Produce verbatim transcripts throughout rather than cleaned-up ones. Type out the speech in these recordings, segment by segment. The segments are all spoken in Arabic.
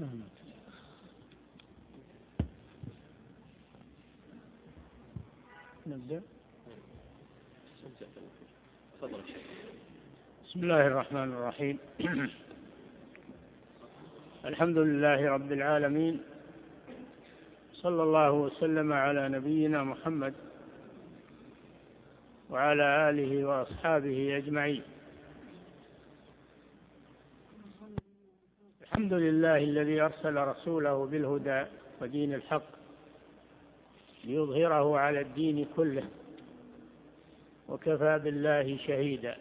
نبدأ. بسم الله الرحمن الرحيم. الحمد لله رب العالمين، صلى الله وسلم على نبينا محمد وعلى آله وأصحابه أجمعين. الحمد لله الذي أرسل رسوله بالهدى ودين الحق ليظهره على الدين كله، وكفى بالله شهيدا.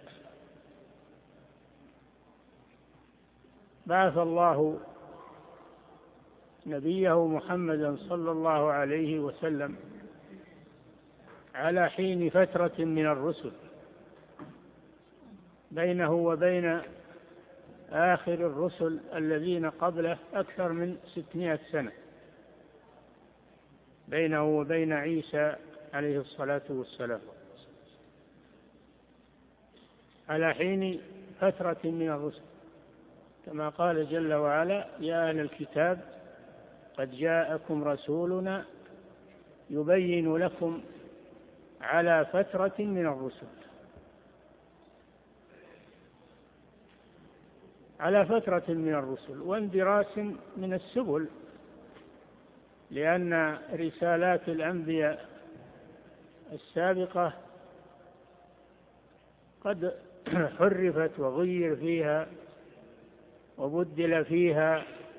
بعث الله نبيه محمدا صلى الله عليه وسلم على حين فترة من الرسل بينه وبين آخر الرسل الذين قبله أكثر من ستمائة سنة، بينه وبين عيسى عليه الصلاة والسلام، على حين فترة من الرسل، كما قال جل وعلا: يا أهل الكتاب قد جاءكم رسولنا يبين لكم على فترة من الرسل. على فترة من الرسل واندراس من السبل، لأن رسالات الأنبياء السابقة قد حرفت وغير فيها وبدل فيها،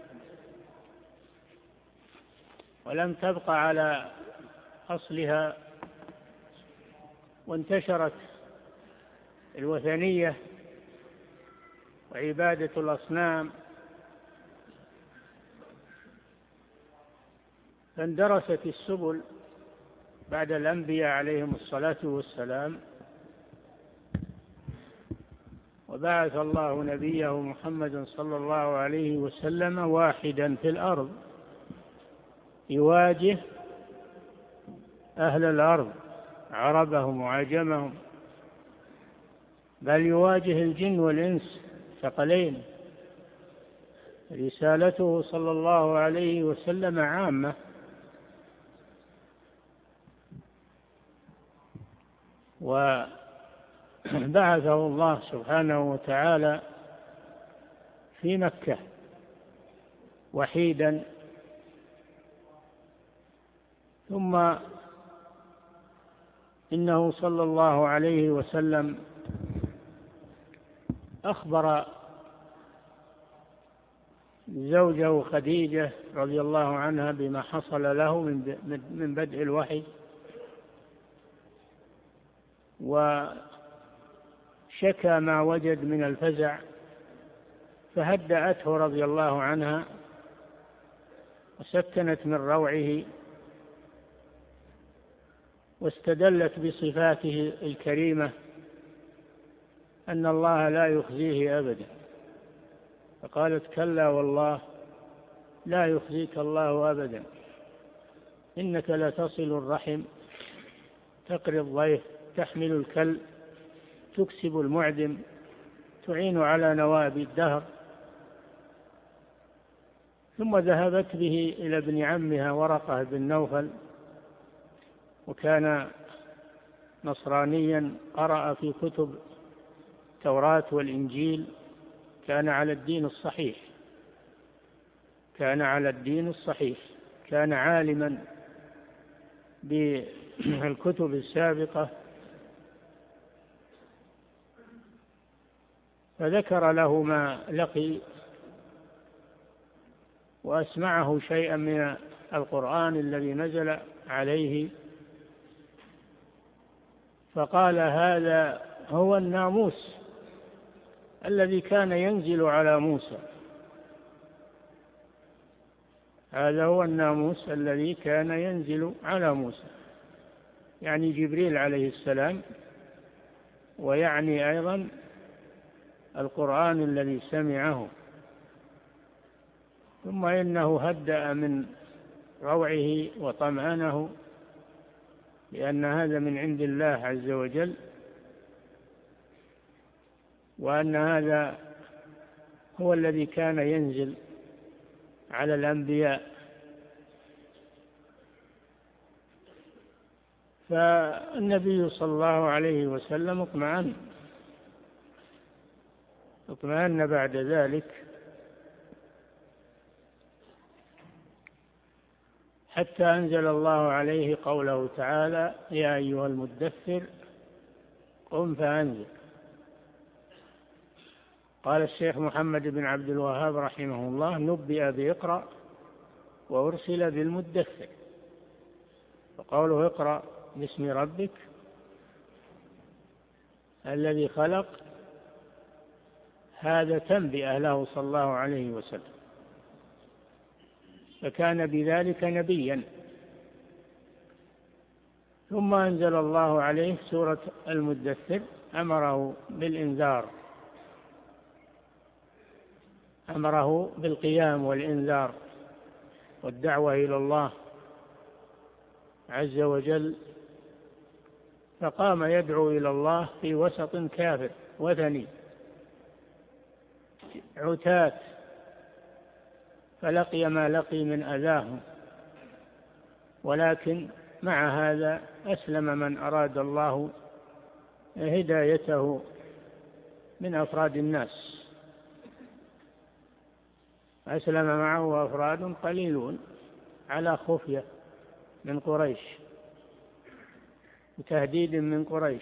ولم تبقى على أصلها، وانتشرت الوثنية وعبادة الأصنام، فاندرست السبل بعد الأنبياء عليهم الصلاة والسلام، وبعث الله نبيه محمدا صلى الله عليه وسلم واحدا في الأرض يواجه أهل الأرض عربهم وعجمهم، بل يواجه الجن والإنس ثقلين. رسالته صلى الله عليه وسلم عامة، وبعثه الله سبحانه وتعالى في مكة وحيدا، ثم إنه صلى الله عليه وسلم أخبر زوجه خديجة رضي الله عنها بما حصل له من بدء الوحي، وشكى ما وجد من الفزع، فهدأته رضي الله عنها وسكنت من روعه، واستدلت بصفاته الكريمة أن الله لا يخزيه أبدا، فقالت: كلا والله لا يخزيك الله أبدا، إنك لتصل الرحم، تقري الضيف، تحمل الكل، تكسب المعدم، تعين على نوائب الدهر. ثم ذهبت به إلى ابن عمها ورقة بن نوفل، وكان نصرانيا، قرأ في كتب التوراة والإنجيل، كان على الدين الصحيح، كان على الدين الصحيح كان عالما بالكتب السابقة، فذكر له ما لقي وأسمعه شيئا من القرآن الذي نزل عليه، فقال: هذا هو الناموس الذي كان ينزل على موسى، هذا هو الناموس الذي كان ينزل على موسى، يعني جبريل عليه السلام، ويعني أيضا القرآن الذي سمعه. ثم إنه هدأ من روعه وطمأنه، لأن هذا من عند الله عز وجل، وأن هذا هو الذي كان ينزل على الأنبياء. فالنبي صلى الله عليه وسلم اطمأن اطمأن بعد ذلك حتى أنزل الله عليه قوله تعالى: يا أيها المدثر قم فأنذر. قال الشيخ محمد بن عبد الوهاب رحمه الله: نبئ بإقرأ وأرسل بالمدثر. وقوله اقرأ باسم ربك الذي خلق، هذا تنبئة له صلى الله عليه وسلم، فكان بذلك نبيا. ثم أنزل الله عليه سورة المدثر، أمره بالإنذار، أمره بالقيام والإنذار والدعوة إلى الله عز وجل، فقام يدعو إلى الله في وسط كافر وثني عتاة، فلقي ما لقي من أذاهم، ولكن مع هذا أسلم من أراد الله هدايته من أفراد الناس. أسلم معه أفراد قليلون على خفية من قريش وتهديد من قريش.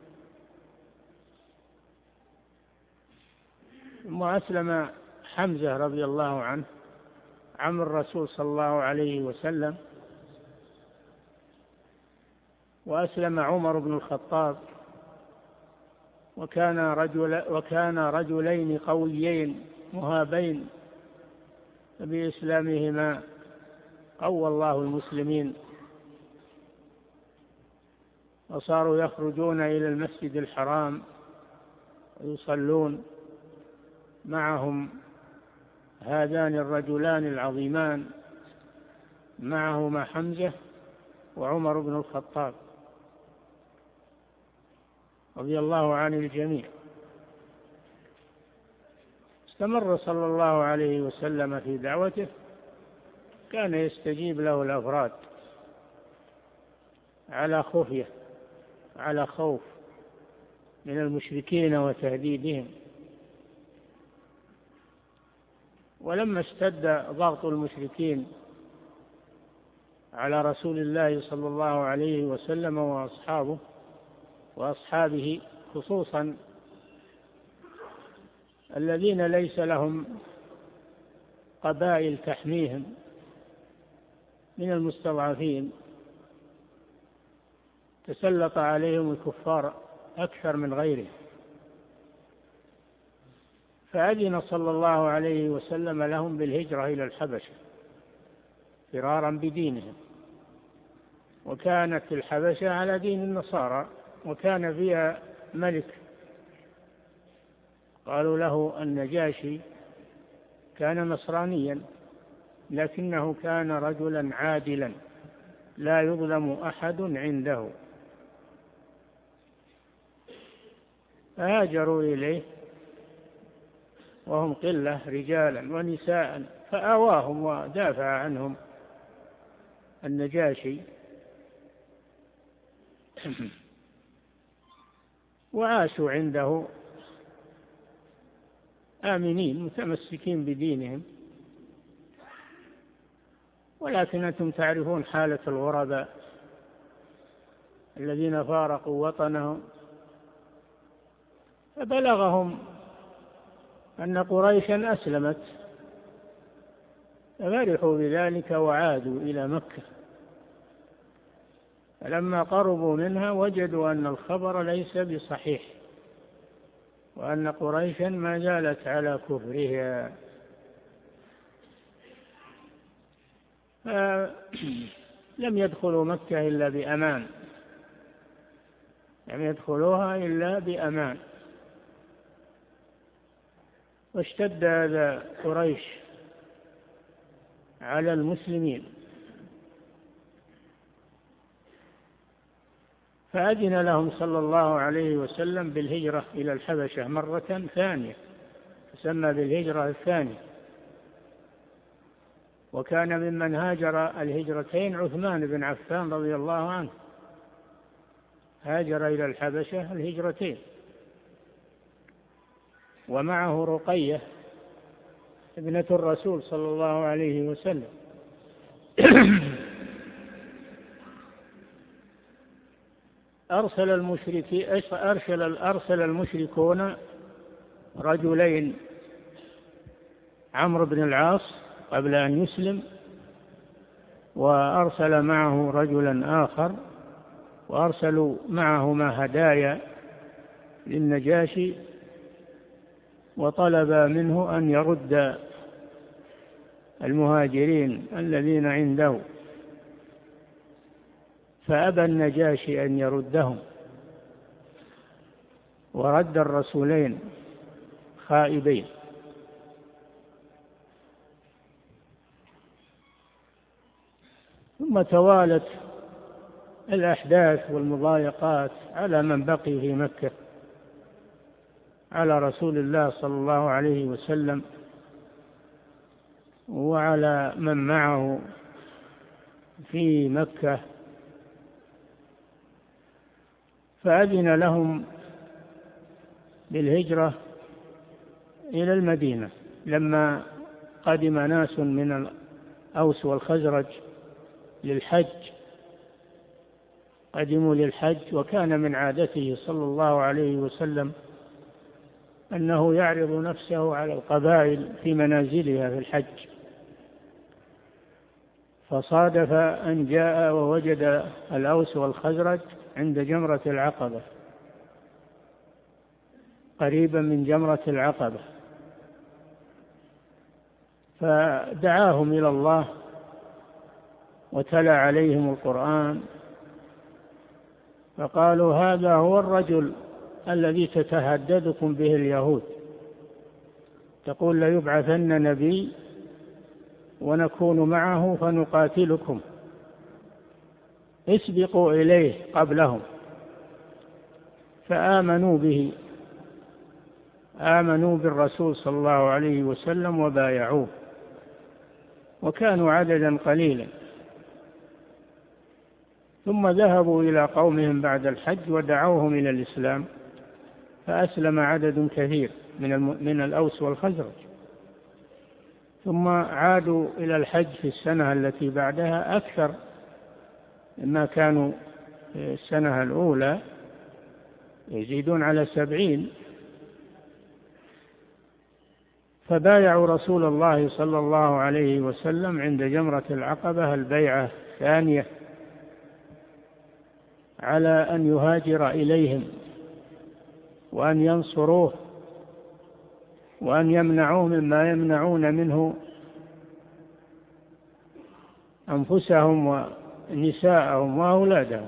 ثم أسلم حمزة رضي الله عنه عم الرسول صلى الله عليه وسلم، وأسلم عمر بن الخطاب، وكان رجل وكان رجلين قويين مهابين، فبإسلامهما قوى الله المسلمين، وصاروا يخرجون إلى المسجد الحرام ويصلون معهم هذان الرجلان العظيمان، معهما حمزة وعمر بن الخطاب رضي الله عن الجميع. استمر صلى الله عليه وسلم في دعوته، كان يستجيب له الأفراد على خفية، على خوف من المشركين وتهديدهم. ولما اشتد ضغط المشركين على رسول الله صلى الله عليه وسلم وأصحابه وأصحابه خصوصا الذين ليس لهم قبائل تحميهم من المستضعفين، تسلط عليهم الكفار أكثر من غيرهم، فأذن صلى الله عليه وسلم لهم بالهجرة إلى الحبشة فرارا بدينهم. وكانت الحبشة على دين النصارى، وكان فيها ملك قالوا له النجاشي، كان نصرانيا لكنه كان رجلا عادلا لا يظلم أحد عنده، فهاجروا إليه وهم قلة رجالا ونساء، فآواهم ودافع عنهم النجاشي، وعاشوا عنده آمنين متمسكين بدينهم. ولكن أنتم تعرفون حالة الغرباء الذين فارقوا وطنهم، فبلغهم أن قريشا أسلمت، ففرحوا بذلك وعادوا إلى مكة. فلما قربوا منها وجدوا أن الخبر ليس بصحيح، وأن قريشا ما زالت على كفرها، فلم يدخلوا مكة إلا بأمان، لم يدخلوها إلا بأمان. واشتد هذا قريش على المسلمين، فأذن لهم صلى الله عليه وسلم بالهجرة إلى الحبشة مرة ثانية، تسمى بالهجرة الثانية. وكان ممن هاجر الهجرتين عثمان بن عفان رضي الله عنه، هاجر إلى الحبشة الهجرتين، ومعه رقية ابنة الرسول صلى الله عليه وسلم. أرسل المشركين أرسل أرسل المشركون رجلين، عمرو بن العاص قبل أن يسلم، وأرسل معه رجلا آخر، وأرسلوا معهما هدايا للنجاشي، وطلب منه أن يرد المهاجرين الذين عنده، فأبى النجاشي أن يردهم، ورد الرسولين خائبين. ثم توالت الأحداث والمضايقات على من بقي في مكة، على رسول الله صلى الله عليه وسلم وعلى من معه في مكة، فأذن لهم بالهجرة إلى المدينة لما قدم ناس من الأوس والخزرج للحج، قدموا للحج، وكان من عادته صلى الله عليه وسلم أنه يعرض نفسه على القبائل في منازلها في الحج، فصادف أن جاء ووجد الأوس والخزرج عند جمرة العقبة، قريبا من جمرة العقبة، فدعاهم إلى الله وتلا عليهم القرآن، فقالوا هذا هو الرجل الذي تتهددكم به اليهود، تقول ليبعثن نبي ونكون معه فنقاتلكم، اسبقوا إليه قبلهم. فآمنوا به، آمنوا بالرسول صلى الله عليه وسلم وبايعوه، وكانوا عددا قليلا. ثم ذهبوا إلى قومهم بعد الحج ودعوهم إلى الإسلام، فأسلم عدد كثير من من الأوس والخزرج، ثم عادوا إلى الحج في السنة التي بعدها أكثر مما كانوا في السنة الأولى، يزيدون على سبعين، فبايعوا رسول الله صلى الله عليه وسلم عند جمرة العقبة البيعة الثانية على أن يهاجر إليهم وأن ينصروه وأن يمنعوه مما يمنعون منه أنفسهم ونساءهم وأولادهم.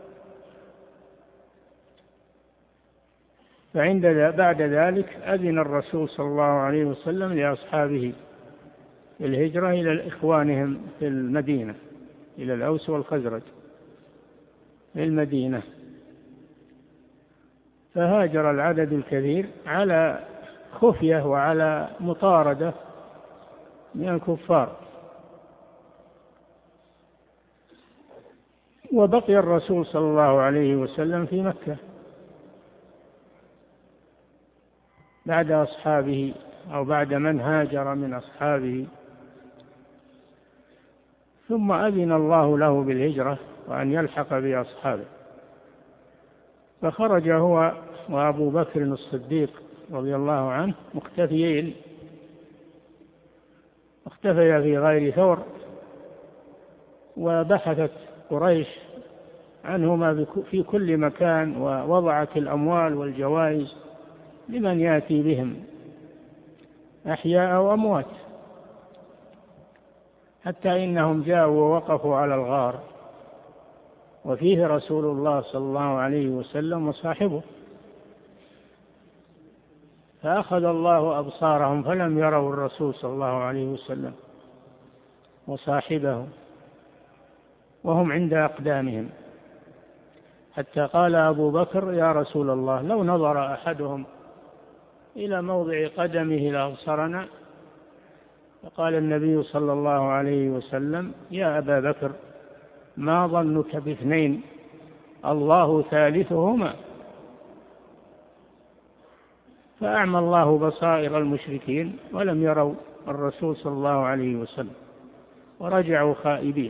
فعند بعد ذلك أذن الرسول صلى الله عليه وسلم لأصحابه الهجرة إلى إخوانهم في المدينة، إلى الأوس والخزرج في المدينة، فهاجر العدد الكثير على خفية وعلى مطاردة من الكفار. وبقي الرسول صلى الله عليه وسلم في مكة بعد أصحابه أو بعد من هاجر من أصحابه، ثم أذن الله له بالهجرة وأن يلحق بأصحابه، فخرج هو وأبو بكر الصديق رضي الله عنه مختفيين، اختفيا في غير ثور، وبحثت قريش عنهما في كل مكان، ووضعت الأموال والجوائز لمن يأتي بهم أحياء أو أموات، حتى إنهم جاءوا ووقفوا على الغار وفيه رسول الله صلى الله عليه وسلم وصاحبه، فأخذ الله أبصارهم فلم يروا الرسول صلى الله عليه وسلم وصاحبه وهم عند أقدامهم، حتى قال أبو بكر يا رسول الله لو نظر أحدهم إلى موضع قدمه لأبصرنا، فقال النبي صلى الله عليه وسلم: يا أبا بكر، ما ظنك باثنين الله ثالثهما؟ فأعمى الله بصائر المشركين ولم يروا الرسول صلى الله عليه وسلم ورجعوا خائبين.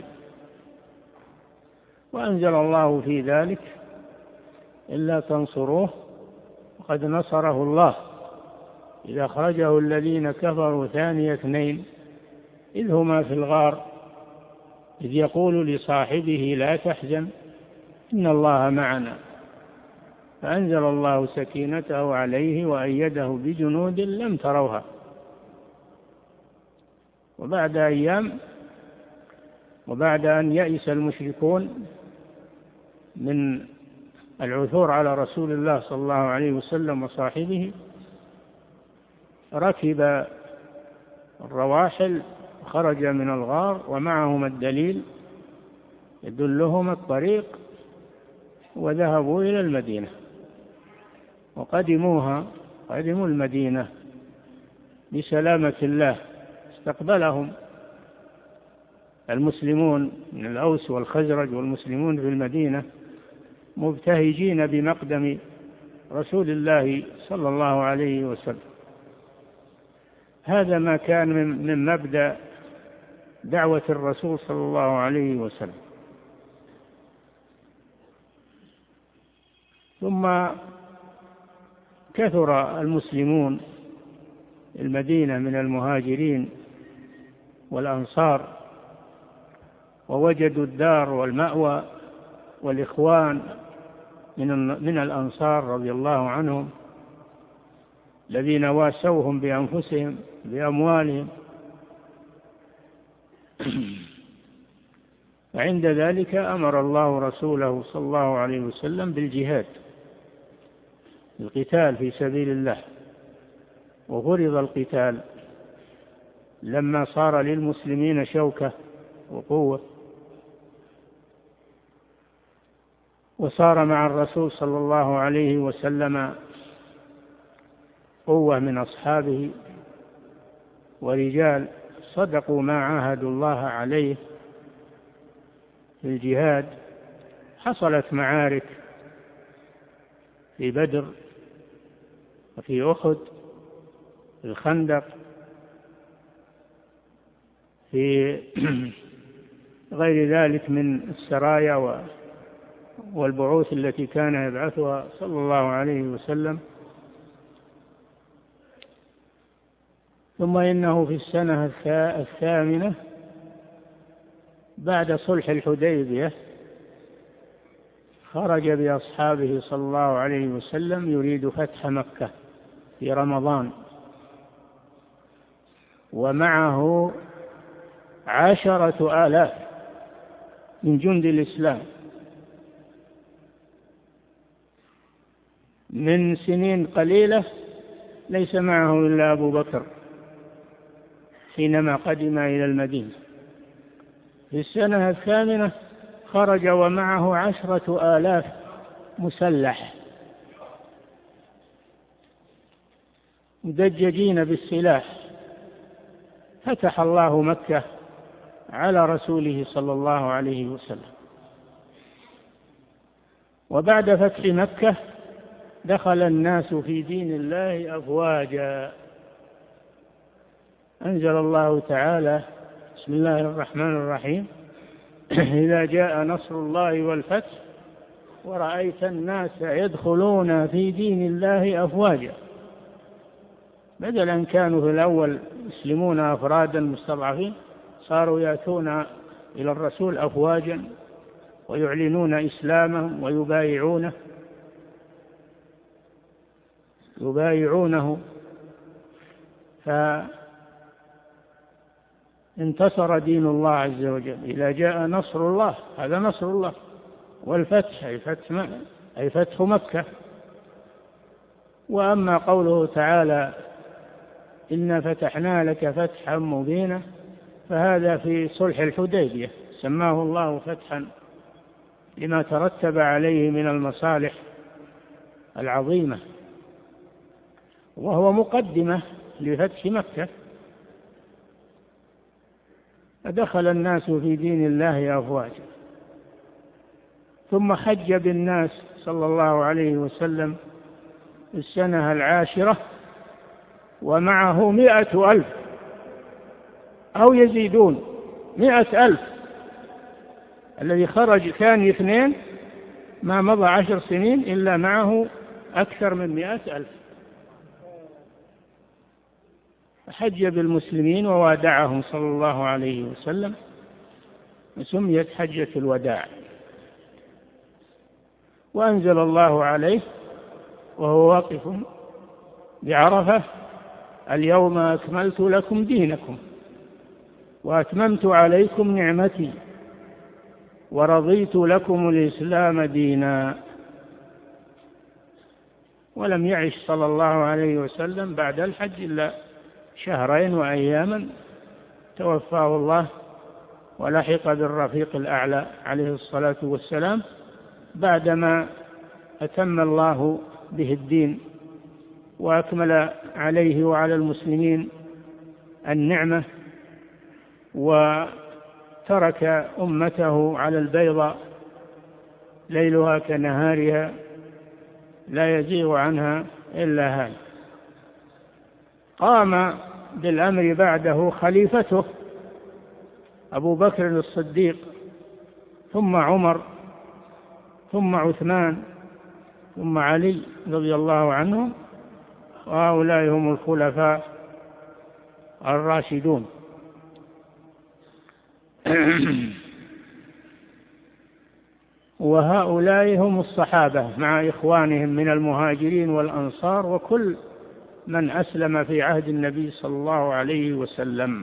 وأنزل الله في ذلك: إلا تنصروه وقد نصره الله إذا أخرجه الذين كفروا ثاني اثنين إذ هما في الغار إذ يقول لصاحبه لا تحزن إن الله معنا، فأنزل الله سكينته عليه وأيده بجنود لم تروها. وبعد أيام وبعد أن يئس المشركون من العثور على رسول الله صلى الله عليه وسلم وصاحبه، ركب الرواحل وخرج من الغار ومعهم الدليل يدلهم الطريق، وذهبوا إلى المدينة وقدموها قدموا المدينة بسلامة الله. استقبلهم المسلمون من الأوس والخزرج والمسلمون في المدينة مبتهجين بمقدم رسول الله صلى الله عليه وسلم. هذا ما كان من مبدأ دعوة الرسول صلى الله عليه وسلم. ثم كثر المسلمون المدينة من المهاجرين والأنصار، ووجدوا الدار والمأوى والإخوان من من الأنصار رضي الله عنهم الذين واسوهم بأنفسهم بأموالهم. وعند ذلك أمر الله رسوله صلى الله عليه وسلم بالجهاد، القتال في سبيل الله، وفرض القتال لما صار للمسلمين شوكة وقوة، وصار مع الرسول صلى الله عليه وسلم قوة من أصحابه ورجال صدقوا ما عاهدوا الله عليه في الجهاد. حصلت معارك في بدر وفي أحد، في الخندق، في غير ذلك من السرايا والبعوث التي كان يبعثها صلى الله عليه وسلم. ثم إنه في السنة الثامنة بعد صلح الحديبية خرج بأصحابه صلى الله عليه وسلم يريد فتح مكة في رمضان، ومعه عشرة آلاف من جند الإسلام. من سنين قليلة ليس معه إلا أبو بكر حينما قدم إلى المدينة. في السنة الثامنة خرج ومعه عشرة آلاف مسلح مدججين بالسلاح. فتح الله مكة على رسوله صلى الله عليه وسلم. وبعد فتح مكة دخل الناس في دين الله أفواجا. أنزل الله تعالى: بسم الله الرحمن الرحيم، إذا جاء نصر الله والفتح ورأيت الناس يدخلون في دين الله أفواجا. بدل أن كانوا في الأول يسلمون أفرادا مستضعفين، صاروا يأتون إلى الرسول أفواجا ويعلنون إسلامهم ويبايعونه يبايعونه فانتصر دين الله عز وجل. إذا جاء نصر الله، هذا نصر الله، والفتح أي فتح, أي فتح مكة. وأما قوله تعالى: إنا فتحنا لك فتحا مبينا، فهذا في صلح الحديبية سماه الله فتحا لما ترتب عليه من المصالح العظيمة، وهو مقدمة لفتح مكة. فدخل الناس في دين الله أفواجا. ثم حج بالناس صلى الله عليه وسلم السنة العاشرة ومعه مائة ألف أو يزيدون، مائة ألف. الذي خرج كان اثنين، ما مضى عشر سنين إلا معه أكثر من مائة ألف. حج بالمسلمين ووادعهم صلى الله عليه وسلم، وسميت حجة الوداع. وأنزل الله عليه وهو واقف بعرفة: اليوم أكملت لكم دينكم وأتممت عليكم نعمتي ورضيت لكم الإسلام دينا. ولم يعش صلى الله عليه وسلم بعد الحج إلا شهرين وأياما، توفاه الله ولحق بالرفيق الأعلى عليه الصلاة والسلام بعدما أتم الله به الدين وأكمل عليه وعلى المسلمين النعمة، وترك أمته على البيضاء ليلها كنهارها لا يزيغ عنها إلا هالك. قام بالأمر بعده خليفته أبو بكر الصديق، ثم عمر، ثم عثمان، ثم علي رضي الله عنهم، وهؤلاء هم الخلفاء الراشدون. وهؤلاء هم الصحابة مع إخوانهم من المهاجرين والأنصار وكل من أسلم في عهد النبي صلى الله عليه وسلم،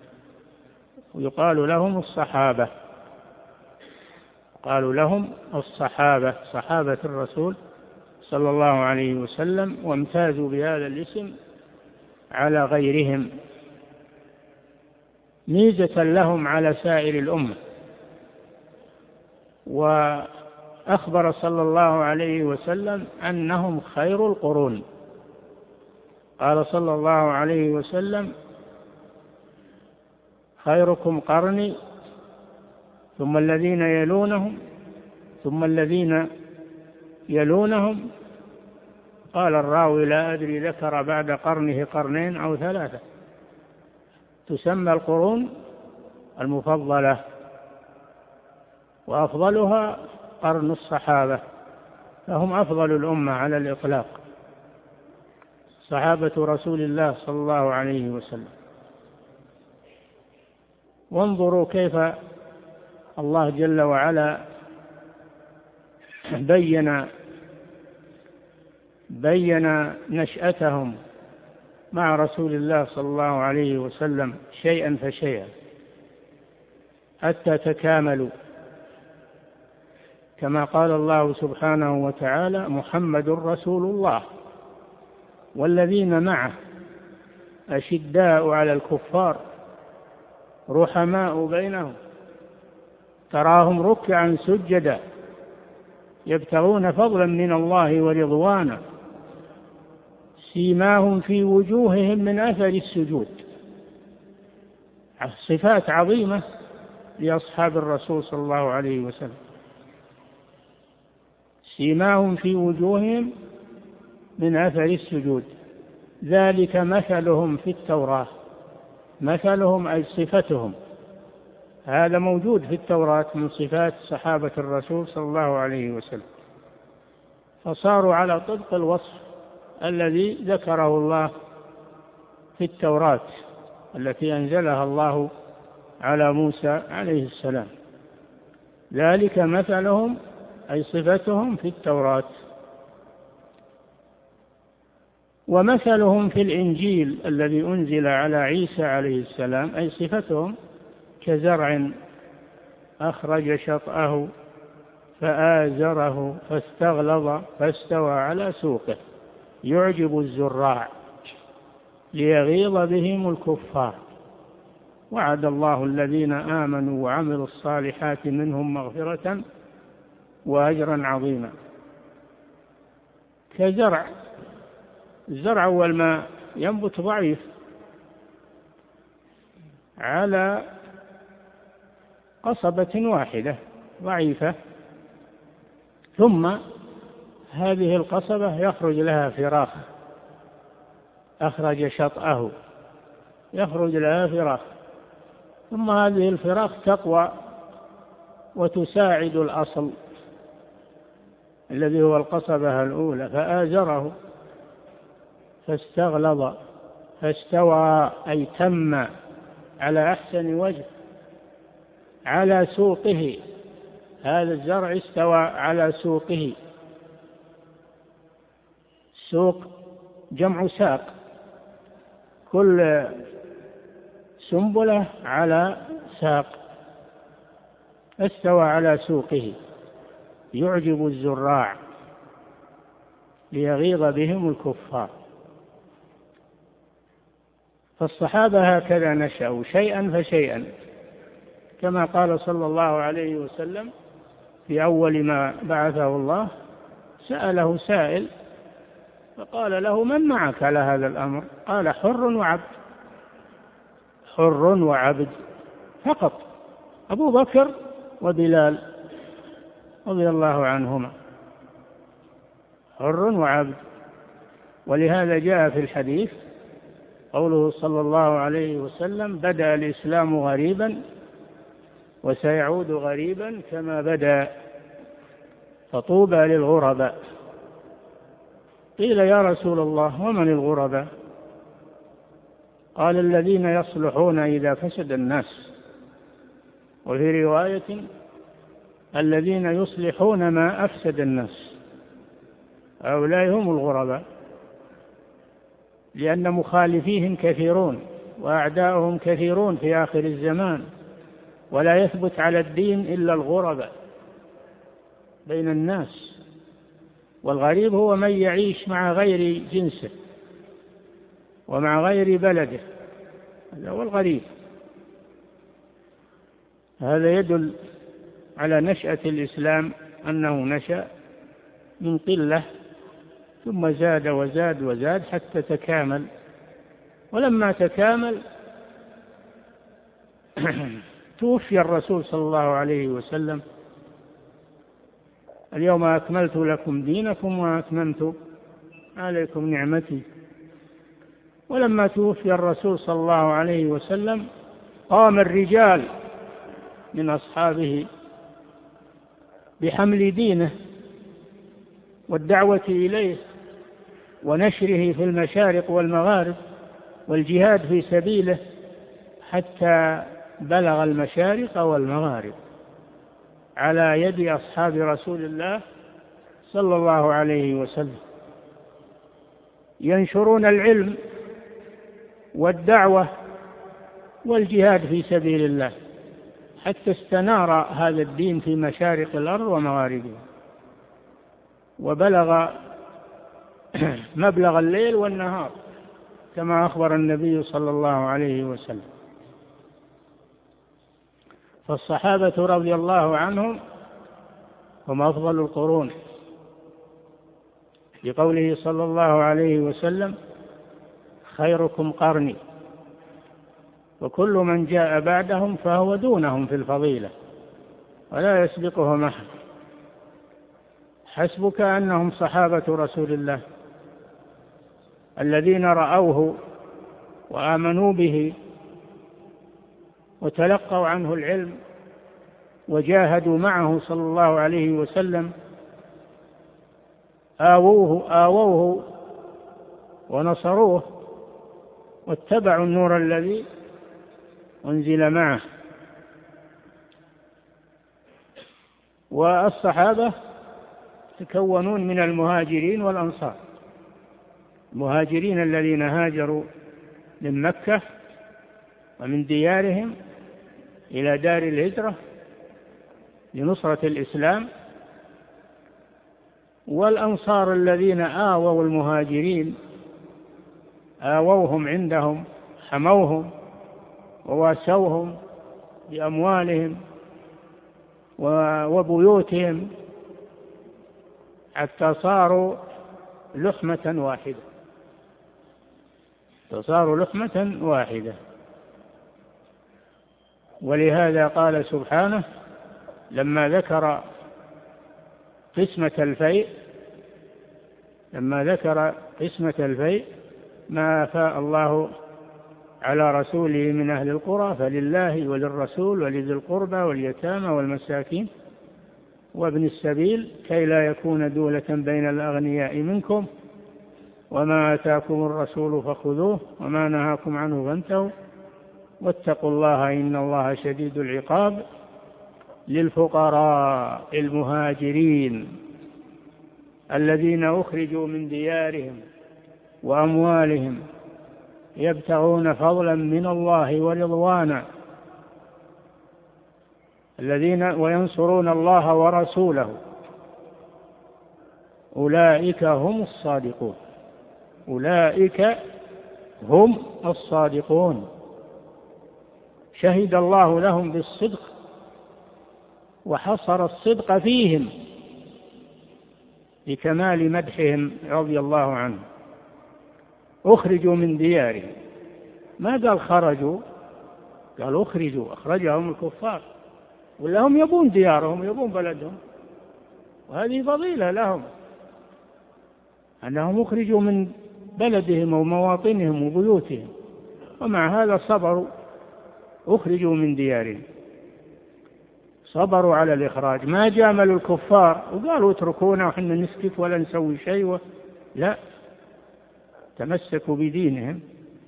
ويقال لهم الصحابة، قالوا لهم الصحابة، صحابة الرسول صلى الله عليه وسلم، وامتازوا بهذا الاسم على غيرهم ميزة لهم على سائر الأمة. وأخبر صلى الله عليه وسلم أنهم خير القرون. قال صلى الله عليه وسلم: خيركم قرني ثم الذين يلونهم ثم الذين يلونهم. قال الراوي: لا أدري ذكر بعد قرنه قرنين أو ثلاثة. تسمى القرون المفضلة، وأفضلها قرن الصحابة، فهم أفضل الأمة على الإطلاق، صحابة رسول الله صلى الله عليه وسلم. وانظروا كيف الله جل وعلا بين بين نشأتهم مع رسول الله صلى الله عليه وسلم شيئا فشيئا حتى تكاملوا، كما قال الله سبحانه وتعالى: محمد رسول الله والذين معه أشداء على الكفار رحماء بينهم تراهم ركعا سجدا يبتغون فضلا من الله ورضوانا سيماهم في وجوههم من أثر السجود. صفات عظيمة لأصحاب الرسول صلى الله عليه وسلم. سيماهم في وجوههم من أثر السجود، ذلك مثلهم في التوراة. مثلهم أي صفتهم، هذا موجود في التوراة من صفات صحابة الرسول صلى الله عليه وسلم، فصاروا على طبق الوصف الذي ذكره الله في التوراة التي أنزلها الله على موسى عليه السلام. ذلك مثلهم أي صفتهم في التوراة. ومثلهم في الإنجيل الذي أنزل على عيسى عليه السلام أي صفتهم كزرع أخرج شطأه فآزره فاستغلظ فاستوى على سوقه يعجب الزراع ليغيظ بهم الكفار. وعد الله الذين آمنوا وعملوا الصالحات منهم مغفرة وأجرا عظيما. كزرع، الزرع أول ما ينبت ضعيف على قصبة واحدة ضعيفة، ثم هذه القصبة يخرج لها فراخ، أخرج شطأه يخرج لها فراخ، ثم هذه الفراخ تقوى وتساعد الأصل الذي هو القصبة الأولى، فآزره فاستغلظ فاستوى أي تم على أحسن وجه على سوقه. هذا الزرع استوى على سوقه. سوق جمع ساق، كل سنبلة على ساق، استوى على سوقه يعجب الزراع ليغيظ بهم الكفار. فالصحابة هكذا نشأوا شيئا فشيئا، كما قال صلى الله عليه وسلم في أول ما بعثه الله، سأله سائل فقال له: من معك على هذا الأمر؟ قال: حر وعبد. حر وعبد فقط، أبو بكر وبلال رضي الله عنهما، حر وعبد. ولهذا جاء في الحديث قوله صلى الله عليه وسلم: بدأ الإسلام غريبا وسيعود غريبا كما بدأ، فطوبى للغرباء. قيل: يا رسول الله ومن الغرباء؟ قال: الذين يصلحون إذا فسد الناس، وفي رواية: الذين يصلحون ما أفسد الناس. هؤلاء هم الغرباء، لأن مخالفيهم كثيرون وأعداؤهم كثيرون في آخر الزمان، ولا يثبت على الدين إلا الغرباء بين الناس. والغريب هو من يعيش مع غير جنسه ومع غير بلده، هذا هو الغريب. هذا يدل على نشأة الإسلام أنه نشأ من قلة ثم زاد وزاد وزاد حتى تكامل. ولما تكامل توفي الرسول صلى الله عليه وسلم: اليوم أكملت لكم دينكم وأتممت عليكم نعمتي. ولما توفي الرسول صلى الله عليه وسلم قام الرجال من أصحابه بحمل دينه والدعوة إليه ونشره في المشارق والمغارب والجهاد في سبيله حتى بلغ المشارق والمغارب على يد أصحاب رسول الله صلى الله عليه وسلم، ينشرون العلم والدعوة والجهاد في سبيل الله حتى استنار هذا الدين في مشارق الأرض ومغاربها، وبلغ مبلغ الليل والنهار كما أخبر النبي صلى الله عليه وسلم. فالصحابة رضي الله عنهم هم أفضل القرون، لقوله صلى الله عليه وسلم: خيركم قرني، وكل من جاء بعدهم فهو دونهم في الفضيلة ولا يسبقهم أحد. حسبك أنهم صحابة رسول الله الذين رأوه وآمنوا به وتلقوا عنه العلم وجاهدوا معه صلى الله عليه وسلم، آووه آووه ونصروه واتبعوا النور الذي أنزل معه. والصحابة يتكونون من المهاجرين والأنصار. المهاجرين الذين هاجروا من مكة ومن ديارهم إلى دار الهجرة لنصرة الإسلام، والأنصار الذين آووا المهاجرين آووهم عندهم، حموهم وواسوهم بأموالهم وبيوتهم حتى صاروا لحمة واحدة فصاروا لحمة واحدة. ولهذا قال سبحانه لما ذكر قسمة الفيء لما ذكر قسمة الفيء ما أفاء الله على رسوله من أهل القرى فلله وللرسول ولذي القربى واليتامى والمساكين وابن السبيل كي لا يكون دولة بين الأغنياء منكم وما آتاكم الرسول فخذوه وما نهاكم عنه فانتهوا واتقوا الله إن الله شديد العقاب للفقراء المهاجرين الذين أخرجوا من ديارهم وأموالهم يبتغون فضلا من الله ورضوانا الذين وينصرون الله ورسوله أولئك هم الصادقون أولئك هم الصادقون شهد الله لهم بالصدق وحصر الصدق فيهم لكمال مدحهم رضي الله عنهم. أخرجوا من ديارهم ما قال خرجوا قال أخرجوا أخرجهم الكفار ولا هم يبون ديارهم يبون بلدهم وهذه فضيلة لهم أنهم أخرجوا من بلدهم ومواطنهم وبيوتهم ومع هذا صبروا أخرجوا من ديارهم صبروا على الإخراج ما جاملوا الكفار وقالوا اتركونا وحنا نسكت ولا نسوي شيء لا تمسكوا بدينهم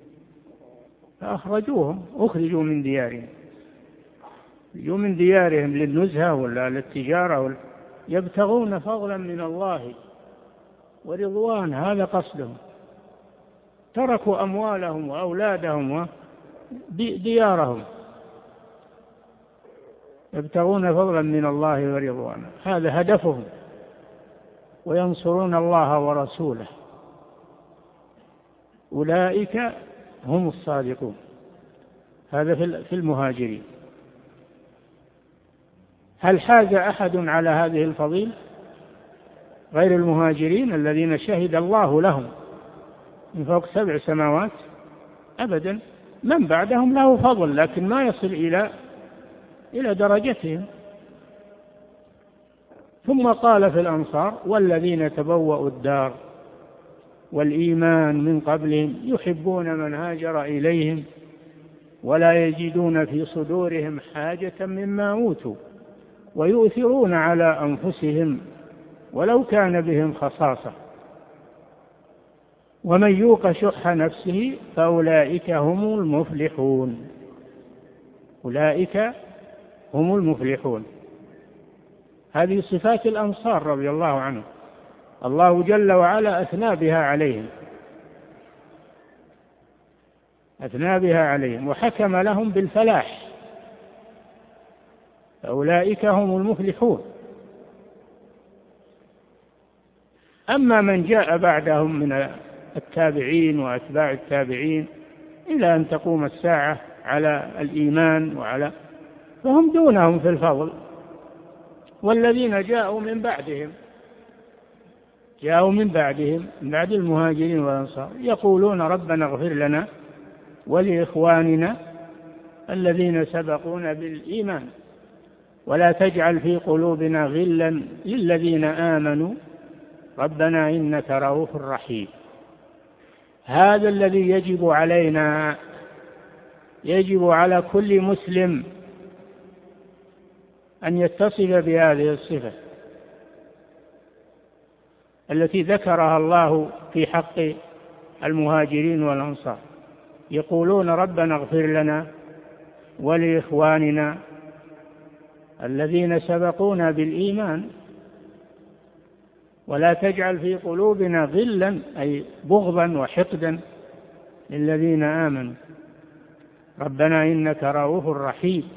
فأخرجوهم أخرجوا من ديارهم يجوا من ديارهم للنزهة ولا للتجارة ولا يبتغون فضلا من الله ورضوان هذا قصدهم تركوا أموالهم وأولادهم وديارهم يبتغون فضلا من الله ورضوانا هذا هدفهم وينصرون الله ورسوله أولئك هم الصادقون هذا في المهاجرين. هل حاز أحد على هذه الفضيلة غير المهاجرين الذين شهد الله لهم من فوق سبع سماوات؟ أبدا من بعدهم له فضل لكن ما يصل إلى إلى درجتهم. ثم قال في الأنصار والذين تبوأوا الدار والإيمان من قبلهم يحبون من هاجر إليهم ولا يجدون في صدورهم حاجة مما أوتوا ويؤثرون على أنفسهم ولو كان بهم خصاصة ومن يوق شح نفسه فأولئك هم المفلحون أولئك هم المفلحون. هذه صفات الأنصار رضي الله عنهم الله جل وعلا أثنى بها عليهم أثنى بها عليهم وحكم لهم بالفلاح فأولئك هم المفلحون. أما من جاء بعدهم من التابعين وأتباع التابعين إلى أن تقوم الساعة على الإيمان وعلى فهم دونهم في الفضل. والذين جاءوا من بعدهم جاءوا من بعدهم من بعد المهاجرين والأنصار يقولون ربنا اغفر لنا ولإخواننا الذين سبقونا بالإيمان ولا تجعل في قلوبنا غلا للذين آمنوا ربنا إنك رؤوف رحيم. هذا الذي يجب علينا يجب على كل مسلم أن يتصف بهذه الصفة التي ذكرها الله في حق المهاجرين والأنصار يقولون ربنا اغفر لنا ولإخواننا الذين سبقونا بالإيمان ولا تجعل في قلوبنا غلا أي بغضا وحقدا للذين آمنوا ربنا إنك رؤوف رحيم.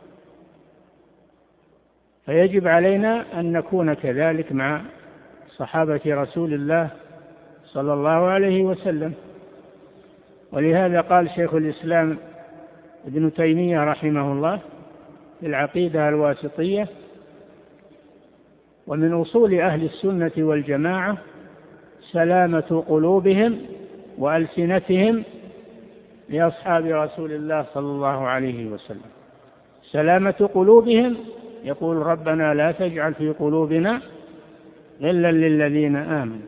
فيجب علينا أن نكون كذلك مع صحابة رسول الله صلى الله عليه وسلم. ولهذا قال شيخ الإسلام ابن تيمية رحمه الله في العقيدة الواسطية ومن أصول أهل السنة والجماعة سلامة قلوبهم وألسنتهم لأصحاب رسول الله صلى الله عليه وسلم سلامة قلوبهم يقول ربنا لا تجعل في قلوبنا غلا للذين آمنوا.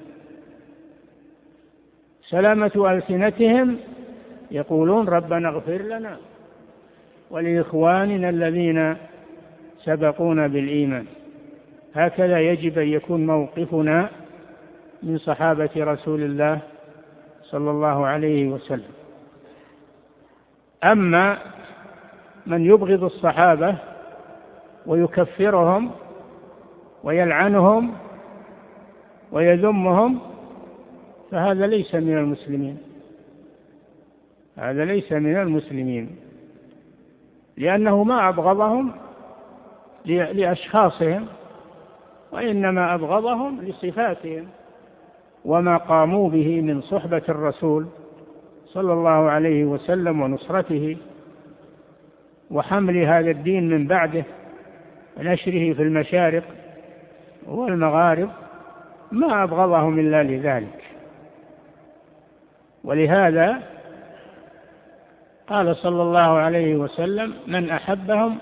سلامة ألسنتهم يقولون ربنا اغفر لنا ولإخواننا الذين سبقونا بالإيمان. هكذا يجب أن يكون موقفنا من صحابة رسول الله صلى الله عليه وسلم. أما من يبغض الصحابة ويكفرهم ويلعنهم ويذمهم فهذا ليس من المسلمين، هذا ليس من المسلمين، لأنه ما أبغضهم لأشخاصهم، وإنما أبغضهم لصفاتهم وما قاموا به من صحبة الرسول صلى الله عليه وسلم ونصرته وحمل هذا الدين من بعده ونشره في المشارق والمغارب، ما أبغضهم إلا لذلك. ولهذا قال صلى الله عليه وسلم من أحبهم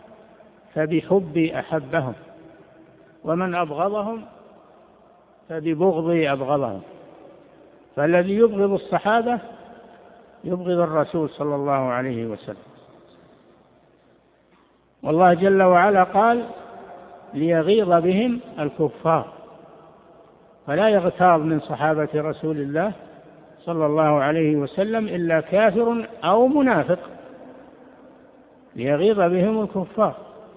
فبحبي أحبهم ومن أبغضهم فببغضي أبغضهم. فالذي يبغض الصحابة يبغض الرسول صلى الله عليه وسلم. والله جل وعلا قال ليغيظ بهم الكفار، فلا يغتاظ من صحابة رسول الله صلى الله عليه وسلم إلا كافر أو منافق، ليغيظ بهم الكفار.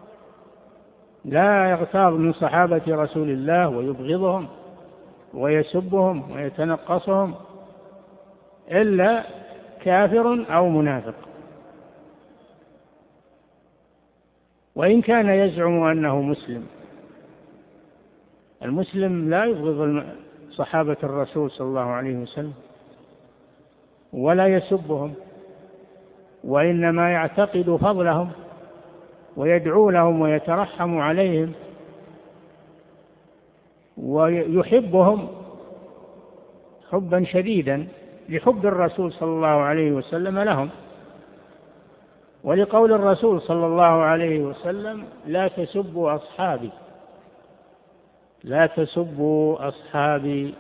لا يغتاظ من صحابة رسول الله ويبغضهم ويسبهم ويتنقصهم إلا كافر أو منافق، وإن كان يزعم أنه مسلم. المسلم لا يبغض صحابة الرسول صلى الله عليه وسلم ولا يسبهم، وإنما يعتقد فضلهم ويدعو لهم ويترحم عليهم ويحبهم حبا شديدا لحب الرسول صلى الله عليه وسلم لهم، ولقول الرسول صلى الله عليه وسلم لا تسبوا أصحابي، لا تسبوا أصحابي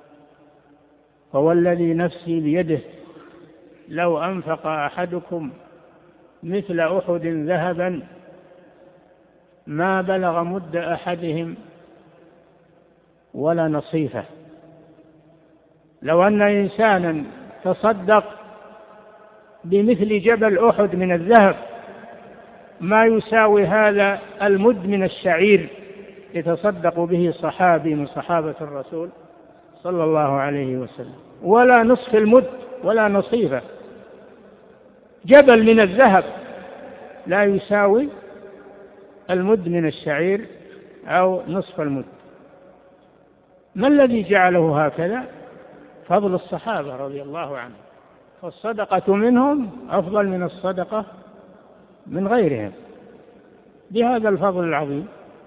فوالذي نفسي بيده لو أنفق أحدكم مثل أحد ذهبا ما بلغ مد أحدهم ولا نصيفه. لو أن إنسانا تصدق بمثل جبل أحد من الذهب ما يساوي هذا المد من الشعير يتصدق به صحابي من صحابة الرسول صلى الله عليه وسلم، ولا نصف المد ولا نصيفه. جبل من الذهب لا يساوي المد من الشعير أو نصف المد. ما الذي جعله هكذا؟ فضل الصحابة رضي الله عنهم، فالصدقة منهم أفضل من الصدقة من غيرهم بهذا الفضل العظيم.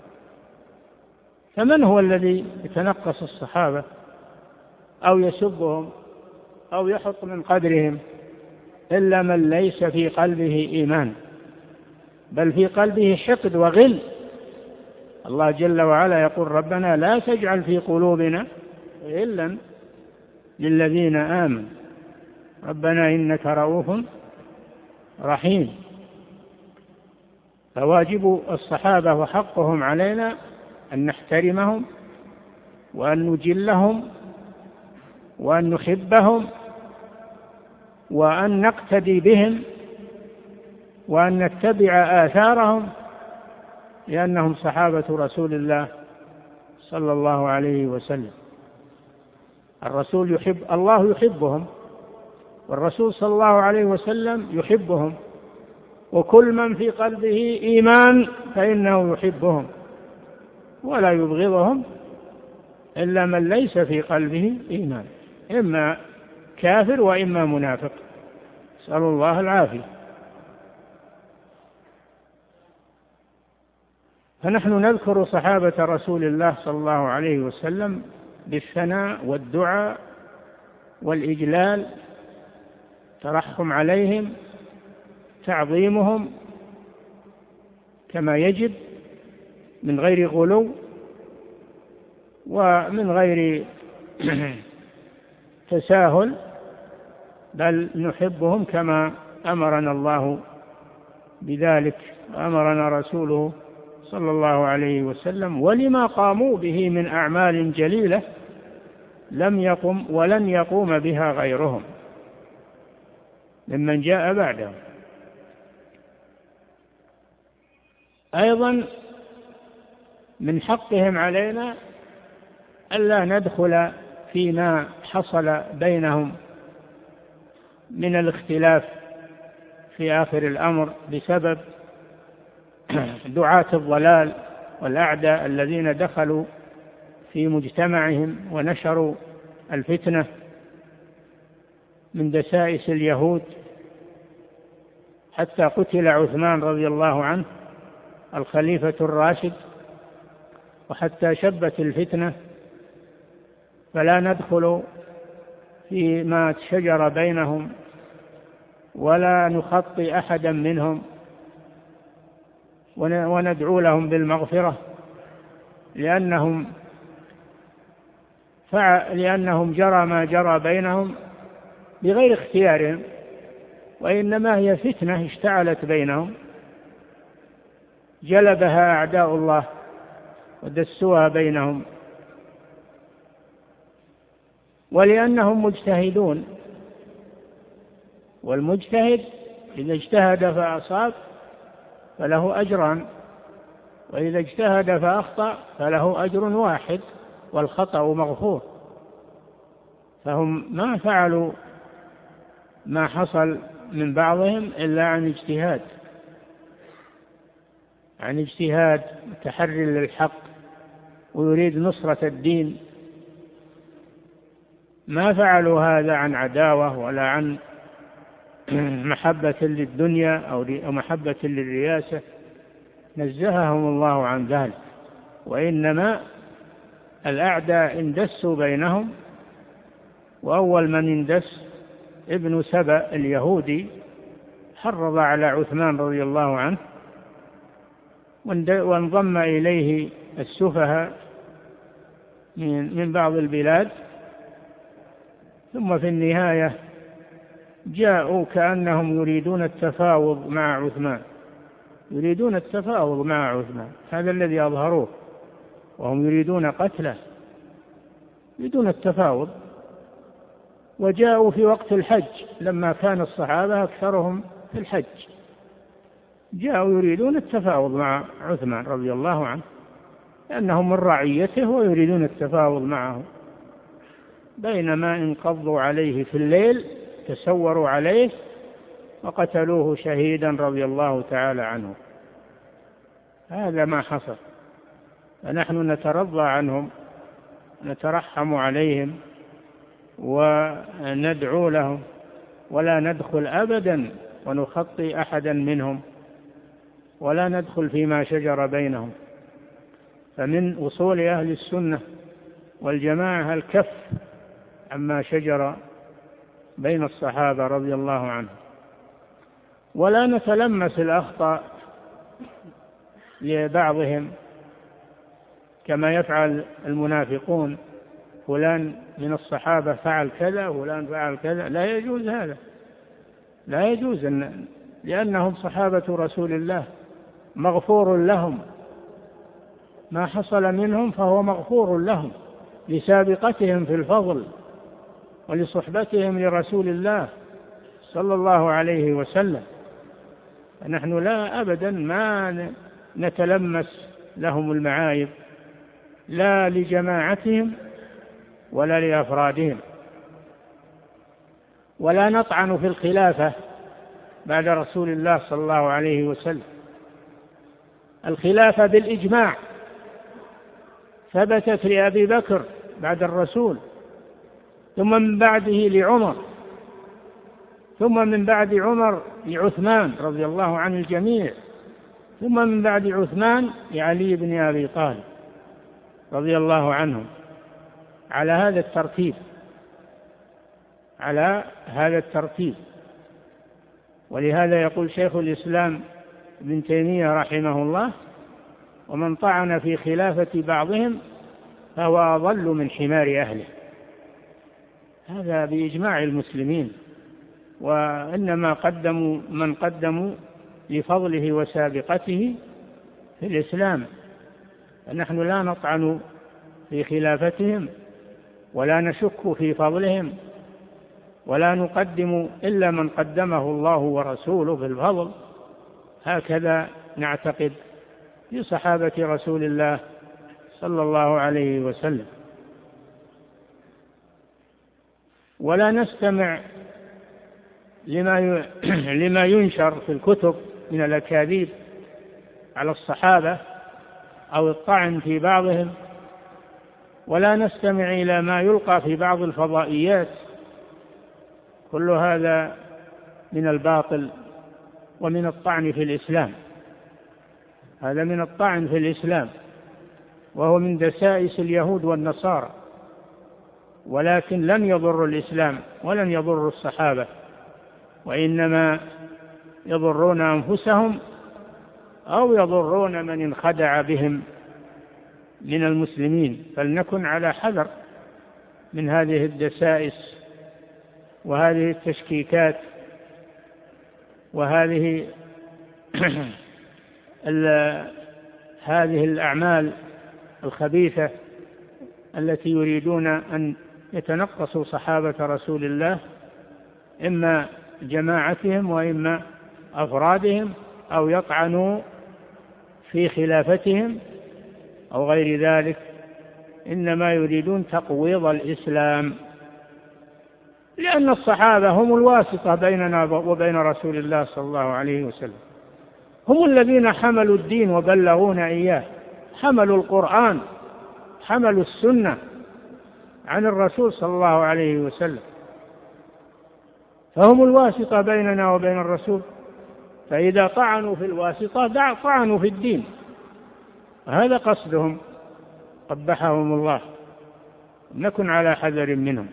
فمن هو الذي يتنقص الصحابة أو يسبهم أو يحط من قدرهم إلا من ليس في قلبه إيمان، بل في قلبه حقد وغل. الله جل وعلا يقول ربنا لا تجعل في قلوبنا غلا للذين آمنوا ربنا إنك رؤوف رحيم. فواجب الصحابة وحقهم علينا أن نحترمهم وأن نجلهم وأن نحبهم وأن نقتدي بهم وأن نتبع آثارهم، لأنهم صحابة رسول الله صلى الله عليه وسلم. الرسول يحب، الله يحبهم، والرسول صلى الله عليه وسلم يحبهم، وكل من في قلبه إيمان فإنه يحبهم ولا يبغضهم إلا من ليس في قلبه إيمان، إما كافر وإما منافق، نسأل الله العافية. فنحن نذكر صحابة رسول الله صلى الله عليه وسلم بالثناء والدعاء والإجلال، ترحم عليهم، تعظيمهم، كما يجب من غير غلو ومن غير تساهل، بل نحبهم كما أمرنا الله بذلك وأمرنا رسوله صلى الله عليه وسلم، ولما قاموا به من أعمال جليلة لم يقم ولن يقوم بها غيرهم ممن جاء بعدهم. أيضا من حقهم علينا ألا ندخل فيما حصل بينهم من الاختلاف في آخر الأمر بسبب دعاة الضلال والأعداء الذين دخلوا في مجتمعهم ونشروا الفتنة من دسائس اليهود، حتى قتل عثمان رضي الله عنه الخليفة الراشد، وحتى شبت الفتنة. فلا ندخل فيما شجر بينهم ولا نخطي أحدا منهم، وندعو لهم بالمغفرة لأنهم لأنهم جرى ما جرى بينهم بغير اختيارهم، وإنما هي فتنة اشتعلت بينهم جلبها أعداء الله ودسوها بينهم، ولأنهم مجتهدون، والمجتهد إذا اجتهد فأصاب فله أجران، وإذا اجتهد فأخطأ فله أجر واحد والخطأ مغفور. فهم ما فعلوا ما حصل من بعضهم إلا عن اجتهاد عن اجتهاد تحري للحق ويريد نصرة الدين، ما فعلوا هذا عن عداوة ولا عن محبة للدنيا أو محبة للرياسة، نزههم الله عن ذلك. وإنما الأعداء اندسوا بينهم، وأول من اندس ابن سبأ اليهودي حرض على عثمان رضي الله عنه، وانضم إليه السفهاء من بعض البلاد، ثم في النهاية جاءوا كأنهم يريدون التفاوض مع عثمان يريدون التفاوض مع عثمان هذا الذي أظهروه، وهم يريدون قتله، يريدون التفاوض. وجاءوا في وقت الحج لما كان الصحابة أكثرهم في الحج، جاءوا يريدون التفاوض مع عثمان رضي الله عنه لأنهم من رعيته ويريدون التفاوض معه، بينما انقضوا عليه في الليل تسوروا عليه وقتلوه شهيدا رضي الله تعالى عنه. هذا ما حصل، فنحن نترضى عنهم، نترحم عليهم وندعو لهم، ولا ندخل أبدا ونخطي أحدا منهم، ولا ندخل فيما شجر بينهم. فمن أصول أهل السنة والجماعة الكف عما شجر بين الصحابة رضي الله عنهم، ولا نتلمس الأخطاء لبعضهم كما يفعل المنافقون، فلان من الصحابة فعل كذا وفلان فعل كذا. لا يجوز هذا، لا يجوز، لأنهم صحابة رسول الله مغفور لهم، ما حصل منهم فهو مغفور لهم لسابقتهم في الفضل ولصحبتهم لرسول الله صلى الله عليه وسلم. نحن لا أبدا ما نتلمس لهم المعايب، لا لجماعتهم ولا لأفرادهم، ولا نطعن في الخلافة بعد رسول الله صلى الله عليه وسلم. الخلافة بالإجماع ثبتت لأبي بكر بعد الرسول، ثم من بعده لعمر، ثم من بعد عمر لعثمان رضي الله عن الجميع، ثم من بعد عثمان لعلي بن أبي طالب رضي الله عنهم، على هذا الترتيب على هذا الترتيب ولهذا يقول شيخ الإسلام ابن تيمية رحمه الله: ومن طعن في خلافة بعضهم فهو أضل من حمار أهله. هذا بإجماع المسلمين، وإنما قدموا من قدموا لفضله وسابقته في الإسلام، فنحن لا نطعن في خلافتهم ولا نشك في فضلهم، ولا نقدم إلا من قدمه الله ورسوله بالفضل. هكذا نعتقد في صحابة رسول الله صلى الله عليه وسلم. ولا نستمع لما لما ينشر في الكتب من الأكاذيب على الصحابة أو الطعن في بعضهم، ولا نستمع إلى ما يلقى في بعض الفضائيات. كل هذا من الباطل ومن الطعن في الإسلام. هذا من الطعن في الإسلام، وهو من دسائس اليهود والنصارى، ولكن لن يضر الإسلام ولن يضر الصحابة، وإنما يضرون أنفسهم أو يضرون من انخدع بهم من المسلمين. فلنكن على حذر من هذه الدسائس وهذه التشكيكات وهذه هذه الأعمال الخبيثة التي يريدون أن يتنقصوا صحابة رسول الله، إما جماعتهم وإما أفرادهم، أو يطعنوا في خلافتهم أو غير ذلك. إنما يريدون تقويض الإسلام، لأن الصحابة هم الواسطة بيننا وبين رسول الله صلى الله عليه وسلم، هم الذين حملوا الدين وبلغونا إياه، حملوا القرآن، حملوا السنة عن الرسول صلى الله عليه وسلم، فهم الواسطة بيننا وبين الرسول. فإذا طعنوا في الواسطة طعنوا في الدين، هذا قصدهم قبحهم الله. نكن على حذر منهم،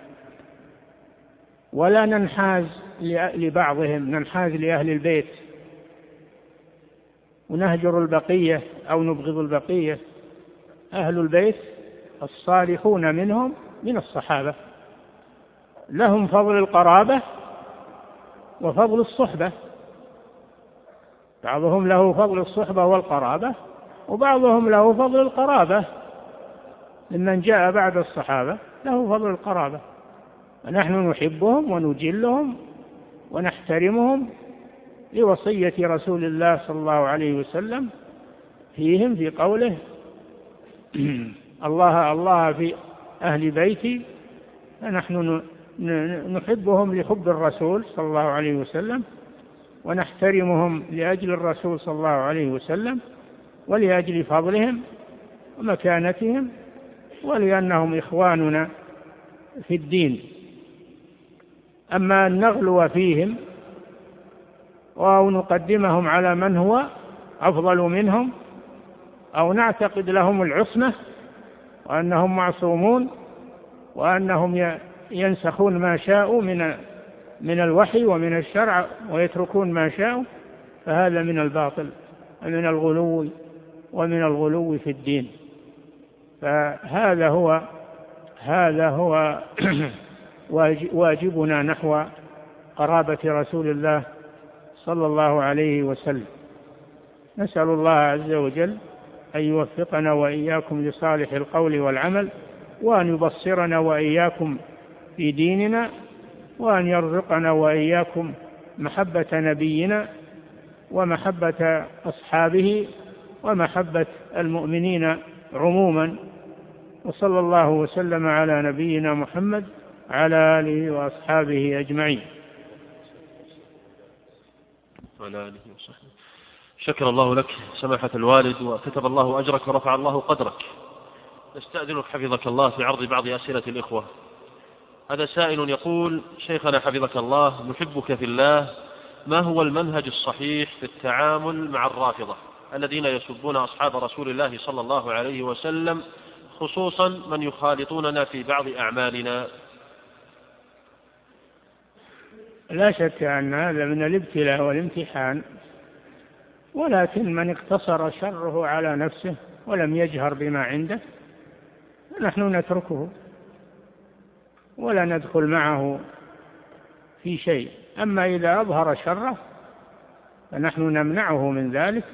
ولا ننحاز لبعضهم، ننحاز لأهل البيت ونهجر البقية أو نبغض البقية. أهل البيت الصالحون منهم من الصحابة لهم فضل القرابة وفضل الصحبة، بعضهم له فضل الصحبة والقرابة، وبعضهم له فضل القرابة ممن جاء بعد الصحابة، له فضل القرابة. ونحن نحبهم ونجلهم ونحترمهم لوصية رسول الله صلى الله عليه وسلم فيهم في قوله: الله الله في أهل بيتي. فنحن نحبهم لحب الرسول صلى الله عليه وسلم، ونحترمهم لأجل الرسول صلى الله عليه وسلم، ولأجل فضلهم ومكانتهم، ولأنهم إخواننا في الدين. أما أن نغلو فيهم أو نقدمهم على من هو أفضل منهم، أو نعتقد لهم العصمة وأنهم معصومون وأنهم ينسخون ما شاءوا من من الوحي ومن الشرع ويتركون ما شاءوا، فهذا من الباطل ومن الغلو ومن الغلو في الدين. فهذا هو هذا هو واجبنا نحو قرابة رسول الله صلى الله عليه وسلم. نسأل الله عز وجل أن يوفقنا وإياكم لصالح القول والعمل، وأن يبصرنا وإياكم في ديننا، وأن يرزقنا وإياكم محبة نبينا ومحبة أصحابه ومحبة المؤمنين عموما. وصلى الله وسلم على نبينا محمد على آله وأصحابه أجمعين. شكر الله لك سماحة الوالد، وكتب الله أجرك ورفع الله قدرك. نستأذنك حفظك الله في عرض بعض أسئلة الإخوة. هذا سائل يقول: شيخنا حفظك الله، نحبك في الله، ما هو المنهج الصحيح في التعامل مع الرافضة الذين يسبون أصحاب رسول الله صلى الله عليه وسلم، خصوصا من يخالطوننا في بعض أعمالنا؟ لا شك أن هذا من الابتلاء والامتحان، ولكن من اقتصر شره على نفسه ولم يجهر بما عنده نحن نتركه ولا ندخل معه في شيء. أما إذا أظهر شره فنحن نمنعه من ذلك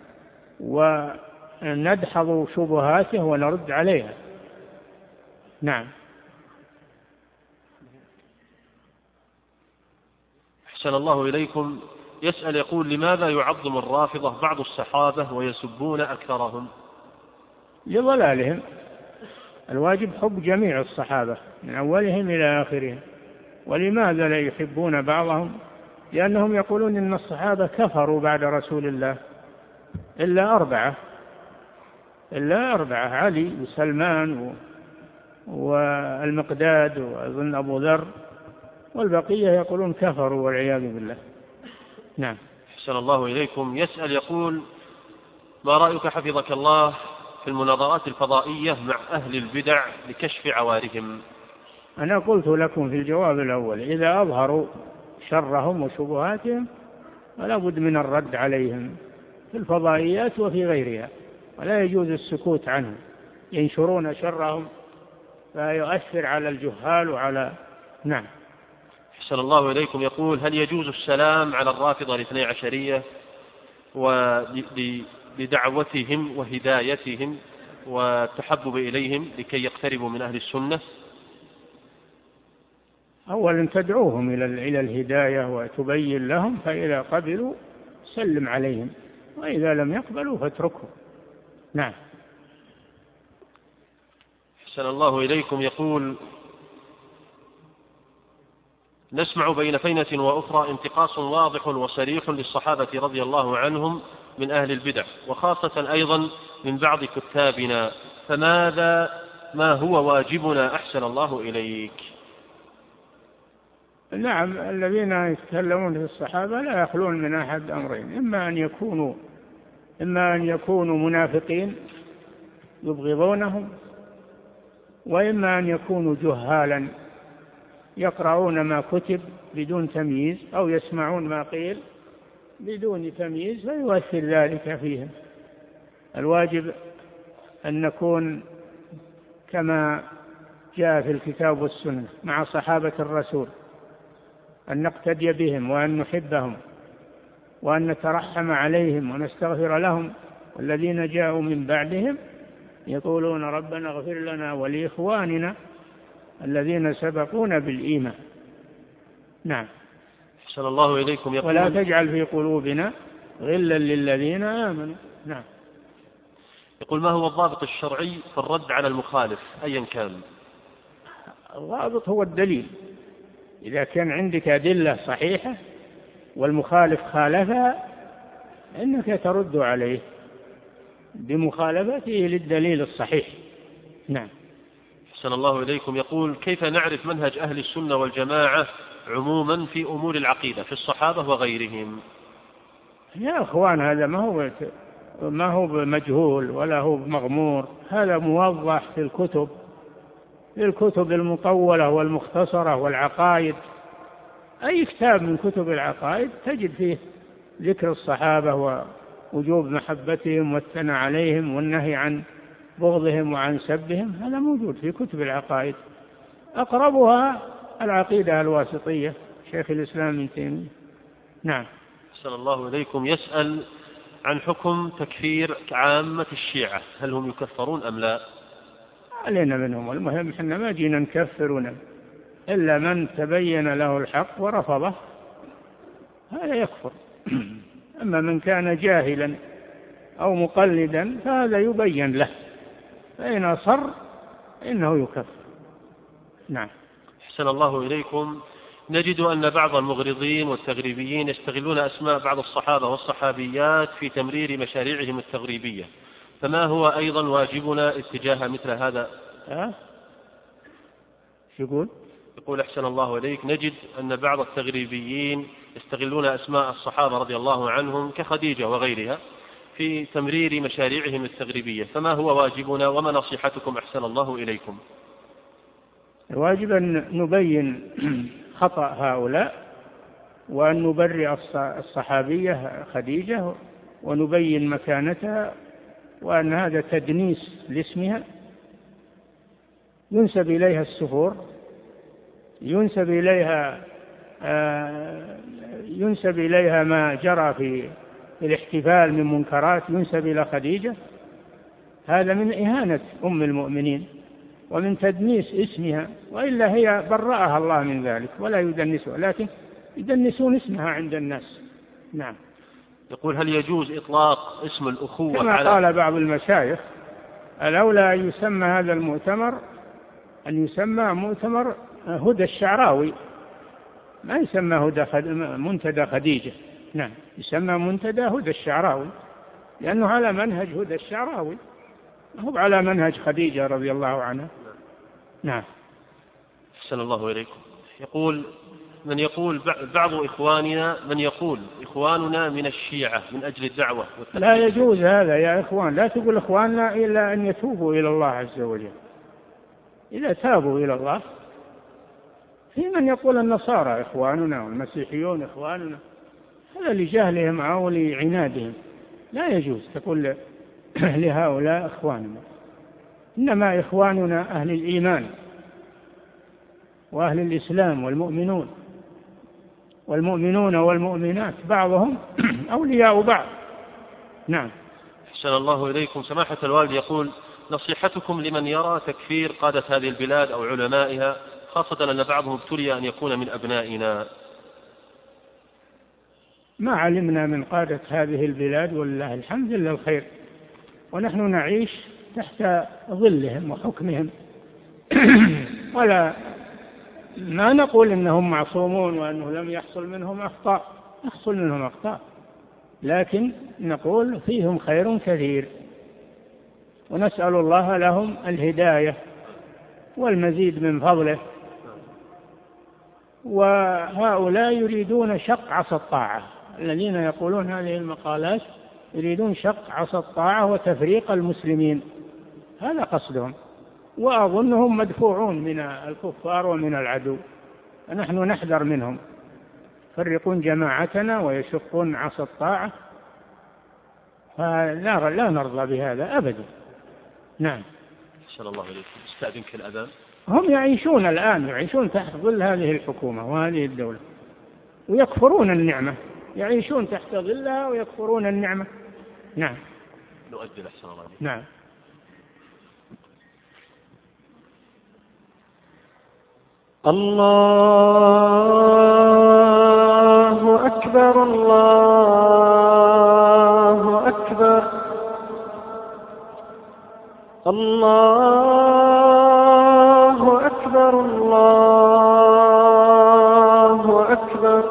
وندحض شبهاته ونرد عليها. نعم. أحسن الله إليكم. يسأل يقول: لماذا يعظم الرافضة بعض الصحابة ويسبون أكثرهم؟ لضلالهم. الواجب حب جميع الصحابة من أولهم إلى آخرهم. ولماذا لا يحبون بعضهم؟ لأنهم يقولون إن الصحابة كفروا بعد رسول الله إلا أربعة إلا أربعة علي وسلمان والمقداد وأظن أبو ذر، والبقية يقولون كفروا والعياذ بالله. نعم. أحسن الله إليكم. يسأل يقول: ما رأيك حفظك الله في المناظرات الفضائية مع أهل البدع لكشف عوارهم؟ أنا قلت لكم في الجواب الأول: إذا أظهروا شرهم وشبهاتهم فلا بد من الرد عليهم في الفضائيات وفي غيرها، ولا يجوز السكوت عنهم. ينشرون شرهم فيؤثر على الجهال وعلى. نعم. أحسن الله إليكم. يقول: هل يجوز السلام على الرافضة الاثني عشرية ولدعوتهم وهدايتهم والتحبب إليهم لكي يقتربوا من أهل السنة؟ أولا تدعوهم إلى الهداية وتبين لهم، فإذا قبلوا سلم عليهم، وإذا لم يقبلوا فاتركهم. نعم. أحسن الله إليكم. يقول: نسمع بين فينة وأخرى انتقاص واضح وصريح للصحابة رضي الله عنهم من أهل البدع، وخاصة أيضا من بعض كتابنا، فماذا ما هو واجبنا أحسن الله إليك؟ نعم. الذين يتكلمون في الصحابة لا يخلون من أحد أمرين: إما أن يكونوا إما أن يكونوا منافقين يبغضونهم، وإما أن يكونوا جهالا يقرؤون ما كتب بدون تمييز، أو يسمعون ما قيل بدون تمييز فيؤثر ذلك فيهم. الواجب أن نكون كما جاء في الكتاب والسنة مع صحابة الرسول، أن نقتدي بهم وأن نحبهم وأن نترحم عليهم ونستغفر لهم. والذين جاءوا من بعدهم يقولون: ربنا اغفر لنا ولإخواننا الذين سبقونا بالإيمان. نعم. أحسن الله إليكم. يقول: ولا تجعل في قلوبنا غلا للذين آمنوا. نعم. يقول: ما هو الضابط الشرعي في الرد على المخالف أيا كان؟ الضابط هو الدليل. إذا كان عندك أدلة صحيحة والمخالف خالفها إنك ترد عليه بمخالفته للدليل الصحيح. نعم. أحسن الله إليكم. يقول: كيف نعرف منهج أهل السنة والجماعة عموما في أمور العقيدة في الصحابة وغيرهم؟ يا أخوان، هذا ما هو ما هو مجهول ولا هو مغمور، هذا موضح في الكتب في الكتب المطولة والمختصرة والعقائد. أي كتاب من كتب العقائد تجد فيه ذكر الصحابة ووجوب محبتهم والثناء عليهم والنهي عن بغضهم وعن سبهم، هذا موجود في كتب العقائد. أقربها العقيدة الواسطية شيخ الإسلام ابن تيمية. نعم. أحسن الله إليكم. يسأل عن حكم تكفير عامة الشيعة، هل هم يكفرون أم لا؟ علينا منهم، المهم إحنا ما جينا نكفرنا إلا من تبين له الحق ورفضه، هذا يكفر. أما من كان جاهلا أو مقلدا فهذا يبين له، فإن أصر إنه يكفر. نعم. أحسن الله إليكم. نجد أن بعض المغرضين والتغريبيين يستغلون أسماء بعض الصحابة والصحابيات في تمرير مشاريعهم التغريبية، فما هو أيضا واجبنا اتجاه مثل هذا؟ أه؟ شو يقول؟ يقول: أحسن الله إليك، نجد أن بعض التغريبيين يستغلون أسماء الصحابة رضي الله عنهم كخديجة وغيرها في تمرير مشاريعهم التغريبية، فما هو واجبنا وما نصيحتكم أحسن الله إليكم؟ الواجب أن نبين خطأ هؤلاء وأن نبرئ الصحابية خديجة ونبين مكانتها، وأن هذا تدنيس لاسمها، ينسب إليها السفور، ينسب إليها آه ينسب إليها ما جرى في الاحتفال من منكرات، ينسب إلى خديجة. هذا من إهانة أم المؤمنين ومن تدنيس اسمها، وإلا هي برأها الله من ذلك ولا يدنسها، لكن يدنسون اسمها عند الناس. نعم. يقول: هل يجوز إطلاق اسم الأخوة كما على قال بعض المشايخ: الأولى أن يسمى هذا المؤتمر أن يسمى مؤتمر هدى الشعراوي، ما يسمى هدى خد... منتدى خديجة. نعم، يسمى منتدى هدى الشعراوي، لأنه على منهج هدى الشعراوي، هو على منهج خديجة رضي الله عنها. نعم. أحسن الله إليكم. يقول من يقول بعض إخواننا من يقول إخواننا من الشيعة من أجل الدعوة. لا يجوز هذا يا إخوان، لا تقول إخواننا إلا أن يتوبوا إلى الله عز وجل. إذا تابوا إلى الله. في من يقول النصارى إخواننا والمسيحيون إخواننا، هذا لجهلهم أو لعنادهم. لا يجوز تقول لهؤلاء إخواننا، إنما إخواننا أهل الإيمان وأهل الإسلام والمؤمنون، والمؤمنون والمؤمنات بعضهم أولياء بعض. نعم. أحسن الله إليكم. سماحة الوالد يقول: نصيحتكم لمن يرى تكفير قادة هذه البلاد أو علمائها، خاصة أن بعضهم ابتلي أن يكون من أبنائنا. ما علمنا من قادة هذه البلاد ولله الحمد لله الخير، ونحن نعيش تحت ظلهم وحكمهم ولا ما نقول إنهم معصومون وأنه لم يحصل منهم أخطاء، يحصل منهم أخطاء، لكن نقول فيهم خير كثير، ونسأل الله لهم الهداية والمزيد من فضله. وهؤلاء يريدون شق عصا الطاعة، الذين يقولون هذه المقالات يريدون شق عصا الطاعة وتفريق المسلمين، هذا قصدهم، وأظنهم مدفوعون من الكفار ومن العدو، فنحن نحذر منهم، يفرقون جماعتنا ويشقون عصا الطاعة، فلا لا نرضى بهذا أبدا. نعم. صلى الله عليه وسلم. استأذنك الأذان. هم يعيشون الآن يعيشون تحت ظل هذه الحكومة وهذه الدولة ويكفرون النعمة، يعيشون تحت ظلها ويكفرون النعمة. نعم. نؤجل. أحسن الله. نعم. الله أكبر الله أكبر الله أكبر الله أكبر.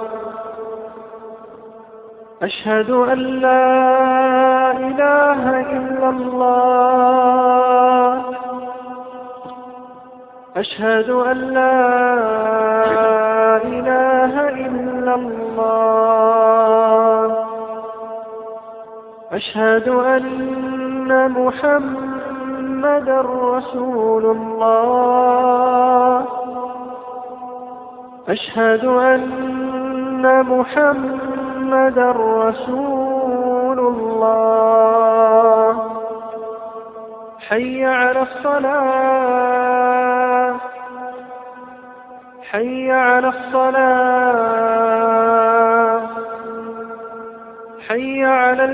أشهد أن لا إله إلا الله أشهد أن لا إله إلا الله أشهد أن محمدا رسول الله أشهد أن محمدا رسول الله. حي على الصلاة حي على الصلاة حي على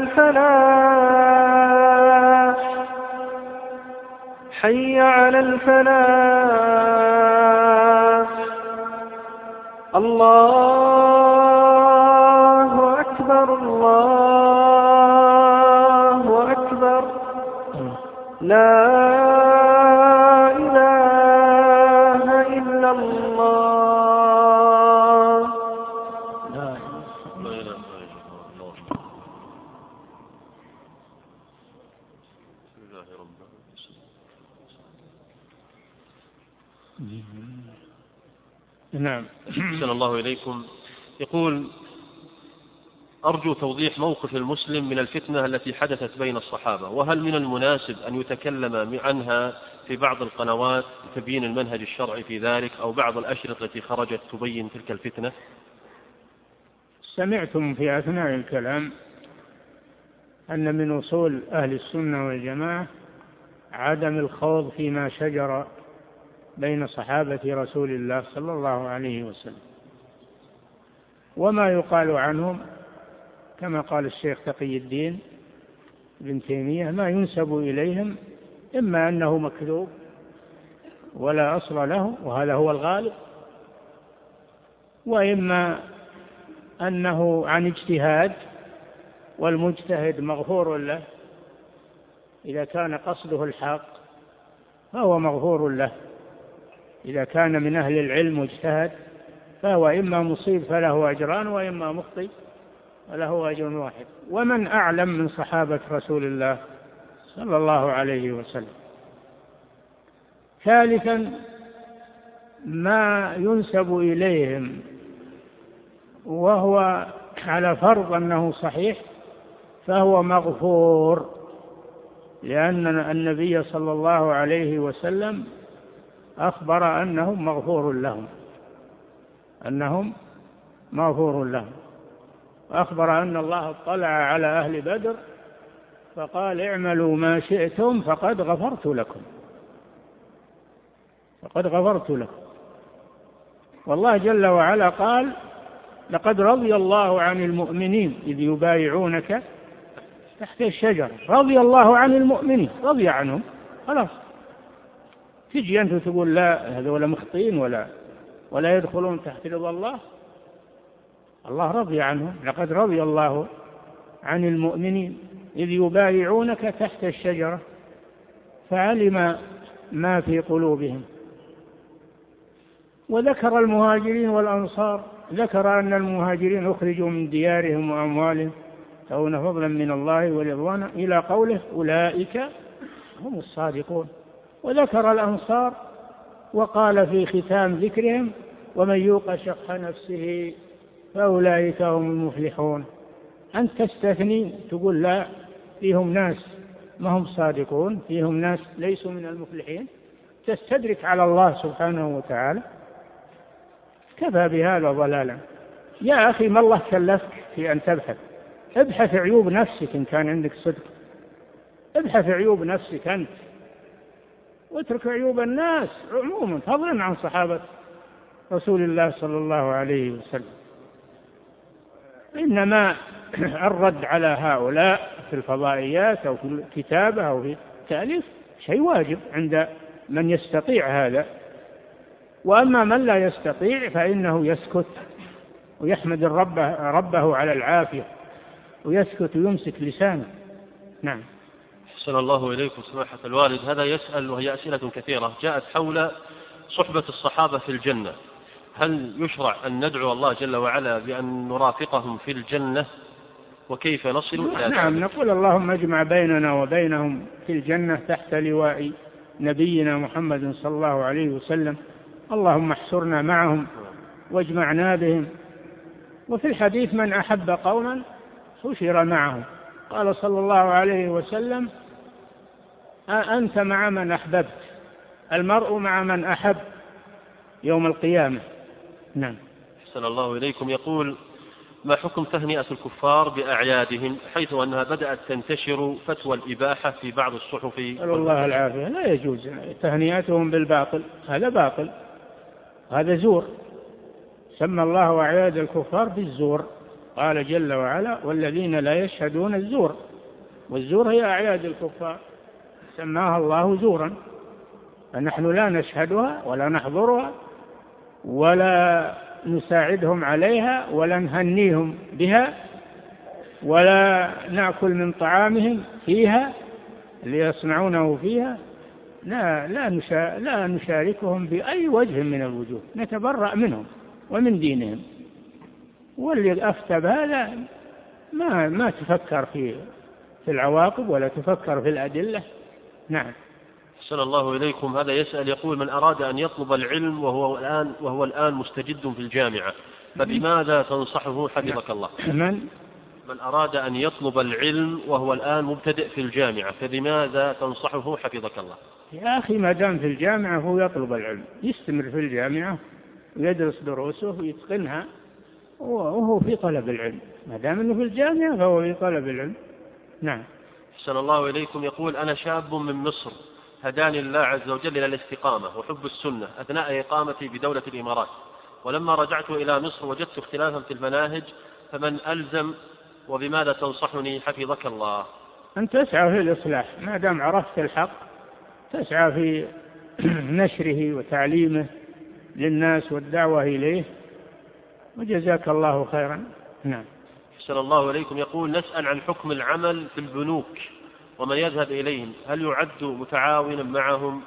الفلاح حي على الفلاح. الله أكبر الله أكبر. لا إله إلا الله. لا إله إلا الله. بسم الله الرحمن الرحيم. نعم. أحسن الله إليكم. يقول: أرجو توضيح موقف المسلم من الفتنة التي حدثت بين الصحابة، وهل من المناسب أن يتكلم عنها في بعض القنوات لتبيين المنهج الشرعي في ذلك، أو بعض الأشرطة التي خرجت تبين تلك الفتنة؟ سمعتم في أثناء الكلام أن من أصول أهل السنة والجماعة عدم الخوض فيما شجر بين صحابة رسول الله صلى الله عليه وسلم، وما يقال عنهم كما قال الشيخ تقي الدين ابن تيمية ما ينسب إليهم إما أنه مكذوب ولا أصل له وهذا هو الغالب، وإما أنه عن اجتهاد والمجتهد مغفور له، إذا كان قصده الحق فهو مغفور له، إذا كان من أهل العلم واجتهد فهو إما مصيب فله أجران وإما مخطئ فله أجر واحد. ومن أعلم من صحابة رسول الله صلى الله عليه وسلم. ثالثا ما ينسب إليهم وهو على فرض أنه صحيح فهو مغفور، لأن النبي صلى الله عليه وسلم أخبر أنهم مغفور لهم أنهم مغفور لهم وأخبر أن الله اطلع على أهل بدر فقال اعملوا ما شئتم فقد غفرت لكم فقد غفرت لكم والله جل وعلا قال لقد رضي الله عن المؤمنين إذ يبايعونك تحت الشجرة. رضي الله عن المؤمنين، رضي عنهم خلاص. تجي أنت تقول لا هذول مخطئين ولا ولا يدخلون تحت رضا الله؟ الله رضي عنهم. لقد رضي الله عن المؤمنين إذ يبايعونك تحت الشجرة فعلم ما في قلوبهم. وذكر المهاجرين والأنصار، ذكر أن المهاجرين أخرجوا من ديارهم وأموالهم يبتغون فضلا من الله ورضوانا إلى قوله أولئك هم الصادقون. وذكر الأنصار وقال في ختام ذكرهم ومن يوق شح نفسه فأولئك هم المفلحون. أنت تستثني تقول لا فيهم ناس ما هم صادقون، فيهم ناس ليسوا من المفلحين، تستدرك على الله سبحانه وتعالى. كفى بهذا ضلالا. يا أخي ما الله كلفك في أن تبحث؟ ابحث عيوب نفسك إن كان عندك صدق، ابحث عيوب نفسك أنت واترك عيوب الناس عموما فضلا عن صحابة رسول الله صلى الله عليه وسلم. إنما الرد على هؤلاء في الفضائيات أو في الكتابة أو في التأليف شيء واجب عند من يستطيع هذا، وأما من لا يستطيع فإنه يسكت ويحمد الرب ربه على العافية ويسكت ويمسك لسانه. نعم. أحسن الله إليكم سماحة الوالد. هذا يسأل وهي أسئلة كثيرة جاءت حول صحبة الصحابة في الجنة. هل يشرع أن ندعو الله جل وعلا بأن نرافقهم في الجنة وكيف نصل إلى ذلك؟ نعم، نقول اللهم اجمع بيننا وبينهم في الجنة تحت لواء نبينا محمد صلى الله عليه وسلم، اللهم احشرنا معهم واجمعنا بهم. وفي الحديث من أحب قوما حشر معهم. قال صلى الله عليه وسلم أنت مع من أحببت، المرء مع من أحب يوم القيامة. نعم. أحسن الله إليكم. يقول ما حكم تهنئة الكفار بأعيادهم حيث أنها بدأت تنتشر فتوى الإباحة في بعض الصحف؟ نسأل الله العافية. لا يجوز تهنئتهم بالباطل، هذا باطل، هذا زور. سمى الله أعياد الكفار بالزور، قال جل وعلا والذين لا يشهدون الزور، والزور هي أعياد الكفار سماها الله زورا، فنحن لا نشهدها ولا نحضرها ولا نساعدهم عليها ولا نهنيهم بها ولا نأكل من طعامهم فيها اللي يصنعونه فيها. لا, لا, نشا لا نشاركهم بأي وجه من الوجوه، نتبرأ منهم ومن دينهم. واللي أفتى بهذا ما, ما تفكر في, في العواقب ولا تفكر في الأدلة. نعم. أحسن الله إليكم. هذا يسأل يقول من أراد أن يطلب العلم وهو الآن, وهو الآن مستجد في الجامعة فبماذا تنصحه حفظك الله؟ من من أراد أن يطلب العلم وهو الآن مبتدئ في الجامعة فبماذا تنصحه حفظك الله؟ يا أخي ما دام في الجامعة هو يطلب العلم، يستمر في الجامعة ويدرس دروسه ويتقنها وهو في طلب العلم. ما دام أنه في الجامعة فهو في طلب العلم. نعم. أحسن الله إليكم. يقول أنا شاب من مصر هداني الله عز وجل إلى الاستقامة وحب السنة أثناء إقامتي بدولة الإمارات، ولما رجعت إلى مصر وجدت اختلافا في المناهج، فمن ألزم وبماذا تنصحني حفظك الله؟ أن تسعى في الإصلاح، ما دام عرفت الحق تسعى في نشره وتعليمه للناس والدعوة إليه، وجزاك الله خيرا. نعم. أحسن الله إليكم. يقول نسأل عن حكم العمل في البنوك ومن يذهب إليهم، هل يعد متعاونا معهم؟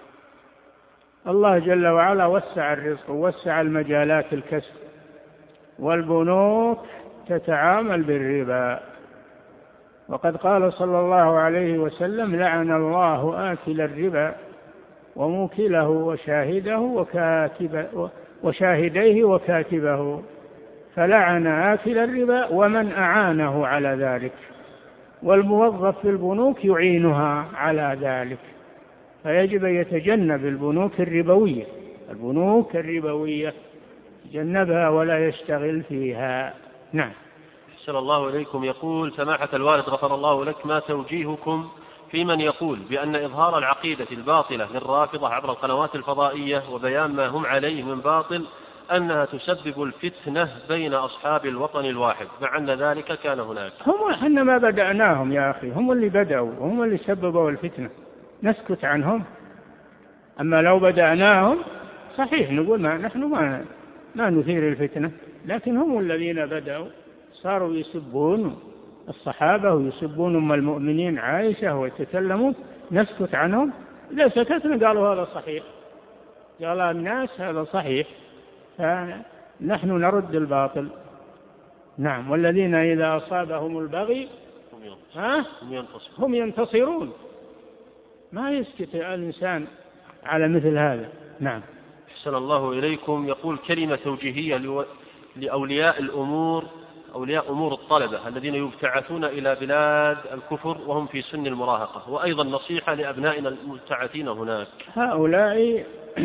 الله جل وعلا وسع الرزق ووسع المجالات الكسب، والبنوك تتعامل بالربا، وقد قال صلى الله عليه وسلم لعن الله آكل الربا وموكله وشاهده وكاتبه وشاهديه وكاتبه، فلعن آكل الربا ومن أعانه على ذلك، والموظف في البنوك يعينها على ذلك، فيجب أن يتجنب البنوك الربوية البنوك الربوية يتجنبها ولا يشتغل فيها. نعم. أحسن الله إليكم. يقول سماحة الوالد غفر الله لك، ما توجيهكم في من يقول بأن إظهار العقيدة الباطلة للرافضة عبر القنوات الفضائية وبيان ما هم عليه من باطل أنها تسبب الفتنة بين أصحاب الوطن الواحد، مع أن ذلك كان هناك؟ هم احنا ما بدأناهم يا أخي، هم اللي بدأوا، هم اللي سببوا الفتنة، نسكت عنهم. أما لو بدأناهم صحيح نقول ما نحن ما ما نثير الفتنة، لكن هم الذين بدأوا، صاروا يسبون الصحابة ويسبون أم المؤمنين عائشة ويتكلمون، نسكت عنهم. إذا سكتنا قالوا هذا صحيح، قال الناس هذا صحيح، فنحن نرد الباطل. نعم. والذين إذا أصابهم البغي ها هم ينتصرون، ما يسكت الإنسان على مثل هذا. نعم. أحسن الله إليكم. يقول كلمة توجيهية لأولياء الأمور أولياء أمور الطلبة الذين يبتعثون إلى بلاد الكفر وهم في سن المراهقة، وأيضا نصيحة لأبنائنا المبتعثين هناك. هؤلاء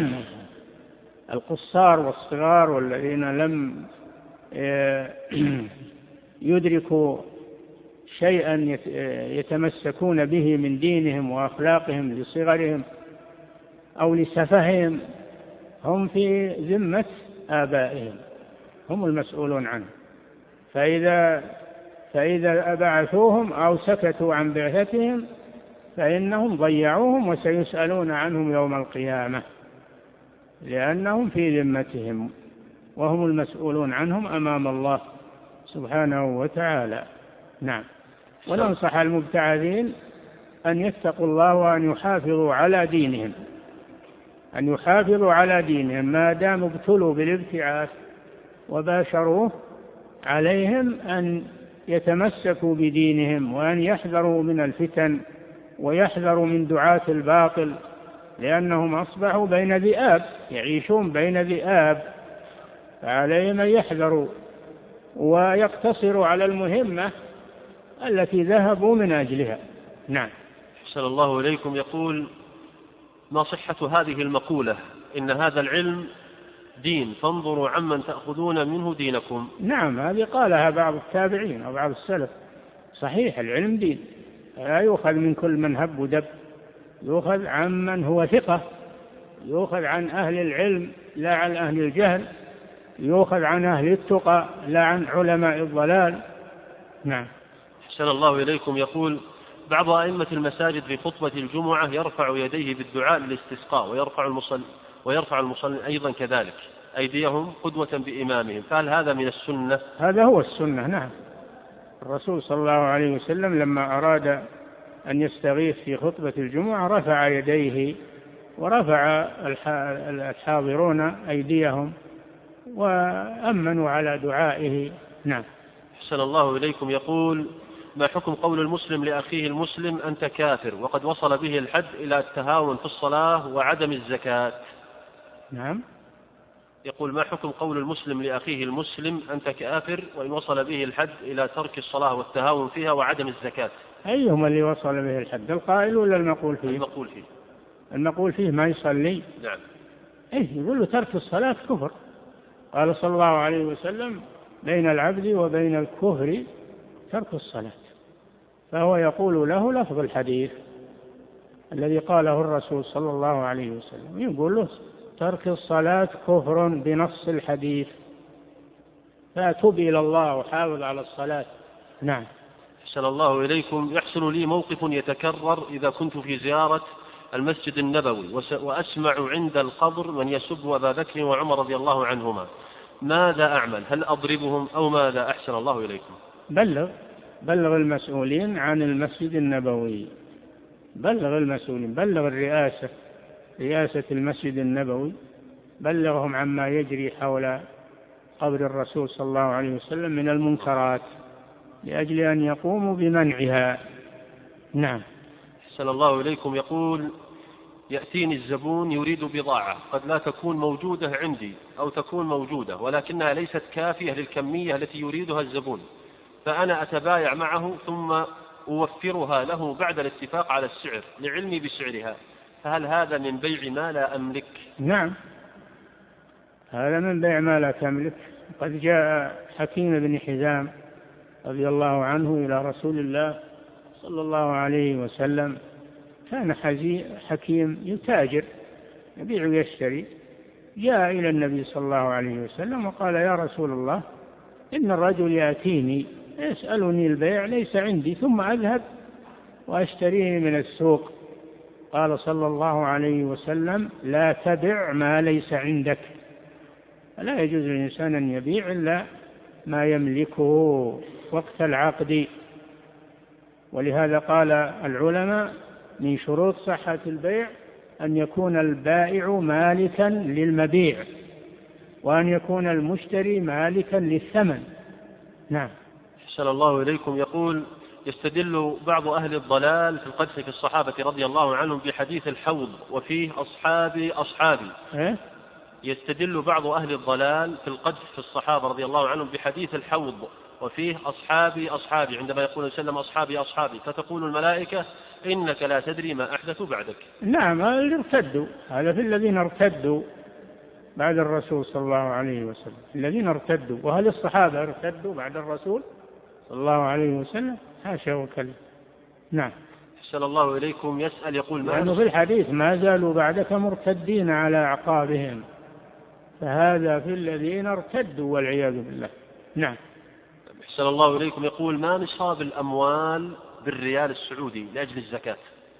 القصار والصغار والذين لم يدركوا شيئا يتمسكون به من دينهم وأخلاقهم لصغرهم أو لسفههم، هم في ذمة آبائهم، هم المسؤولون عنه، فإذا فإذا أبعثوهم أو سكتوا عن بعثتهم فإنهم ضيعوهم وسيسألون عنهم يوم القيامة، لأنهم في ذمتهم وهم المسؤولون عنهم أمام الله سبحانه وتعالى. نعم. وننصح المبتعثين أن يتقوا الله وأن يحافظوا على دينهم أن يحافظوا على دينهم ما دام ابتلوا بالابتعاث وباشروه، عليهم أن يتمسكوا بدينهم وأن يحذروا من الفتن ويحذروا من دعاة الباطل، لأنهم أصبحوا بين ذئاب، يعيشون بين ذئاب، فعليهم أن يحذروا ويقتصروا على المهمة التي ذهبوا من أجلها. نعم. أحسن الله إليكم. يقول ما صحة هذه المقولة إن هذا العلم دين فانظروا عمن تأخذون منه دينكم؟ نعم، هذه قالها بعض التابعين أو بعض السلف. صحيح، العلم دين، لا يؤخذ من كل من هب ودب، يؤخذ عمن هو ثقة، يؤخذ عن أهل العلم لا عن أهل الجهل، يؤخذ عن أهل التقى لا عن علماء الضلال. نعم. أحسن الله إليكم. يقول بعض أئمة المساجد في خطبة الجمعة يرفع يديه بالدعاء للاستسقاء، ويرفع المصلي ويرفع المصلي أيضا كذلك أيديهم قدوة بإمامهم، فهل هذا من السنة؟ هذا هو السنة. نعم. الرسول صلى الله عليه وسلم لما أراد أن يستغيث في خطبة الجمعة رفع يديه، ورفع الحاضرون أيديهم وأمنوا على دعائه. نعم. أحسن الله إليكم. يقول ما حكم قول المسلم لأخيه المسلم أنت كافر وقد وصل به الحد إلى التهاون في الصلاة وعدم الزكاة؟ نعم. يقول ما حكم قول المسلم لأخيه المسلم أنت كافر وإن وصل به الحد إلى ترك الصلاة والتهاون فيها وعدم الزكاة؟ أيهما اللي وصل به الحد، القائل ولا المقول فيه؟ المقول فيه. المقول فيه ما يصلي. نعم. إيه، يقول له ترك الصلاة كفر. قال صلى الله عليه وسلم بين العبد وبين الكفر ترك الصلاة، فهو يقول له لفظ الحديث الذي قاله الرسول صلى الله عليه وسلم، يقول له ترك الصلاة كفر بنص الحديث، فتب إلى الله وحافظ على الصلاة. نعم. أحسن الله إليكم. يحصل لي موقف يتكرر إذا كنت في زيارة المسجد النبوي وأسمع عند القبر من يسب أبا بكر وعمر رضي الله عنهما، ماذا أعمل؟ هل أضربهم أو ماذا؟ أحسن الله إليكم. بلغ بلغ المسؤولين عن المسجد النبوي، بلغ المسؤولين، بلغ الرئاسة، رئاسة المسجد النبوي، بلغهم عما يجري حول قبر الرسول صلى الله عليه وسلم من المنكرات لأجل أن يقوموا بمنعها. نعم. أحسن الله إليكم. يقول يأتيني الزبون يريد بضاعة قد لا تكون موجودة عندي أو تكون موجودة ولكنها ليست كافية للكمية التي يريدها الزبون، فأنا أتبايع معه ثم أوفرها له بعد الاتفاق على السعر لعلمي بسعرها، فهل هذا من بيع ما لا أملك؟ نعم، هذا من بيع ما لا تملك. قد جاء حكيم بن حزام رضي الله عنه إلى رسول الله صلى الله عليه وسلم، كان حكيم يتاجر يبيع ويشتري، جاء إلى النبي صلى الله عليه وسلم وقال يا رسول الله إن الرجل يأتيني يسألني البيع ليس عندي ثم أذهب وأشتريه من السوق. قال صلى الله عليه وسلم لا تبع ما ليس عندك، لا يجوز للإنسان أن يبيع إلا ما يملكه وقت العقد. ولهذا قال العلماء من شروط صحة البيع أن يكون البائع مالكا للمبيع وأن يكون المشتري مالكا للثمن. نعم. أحسن الله إليكم. يقول يستدل بعض أهل الضلال في القدح في الصحابة رضي الله عنهم بحديث الحوض وفيه أصحابي أصحابي. إيه؟ يستدل بعض أهل الضلال في القدح في الصحابة رضي الله عنهم بحديث الحوض وفيه أصحابي أصحابي، عندما يقول وسلم أصحابي أصحابي فتقول الملائكة إنك لا تدري ما أحدث بعدك. نعم، هذا ارتدوا، هذا في الذين ارتدوا بعد الرسول صلى الله عليه وسلم، الذين ارتدوا. وهل الصحابة ارتدوا بعد الرسول صلى الله عليه وسلم؟ حاشا وكلا. نعم. أحسن الله إليكم. يسأل يقول ما لأنه في الحديث ما زالوا بعدك مرتدين على أعقابهم، فهذا في الذين ارتدوا والعياذ بالله. نعم. أحسن الله إليكم. يقول ما نصاب الأموال بالريال السعودي لأجل الزكاة؟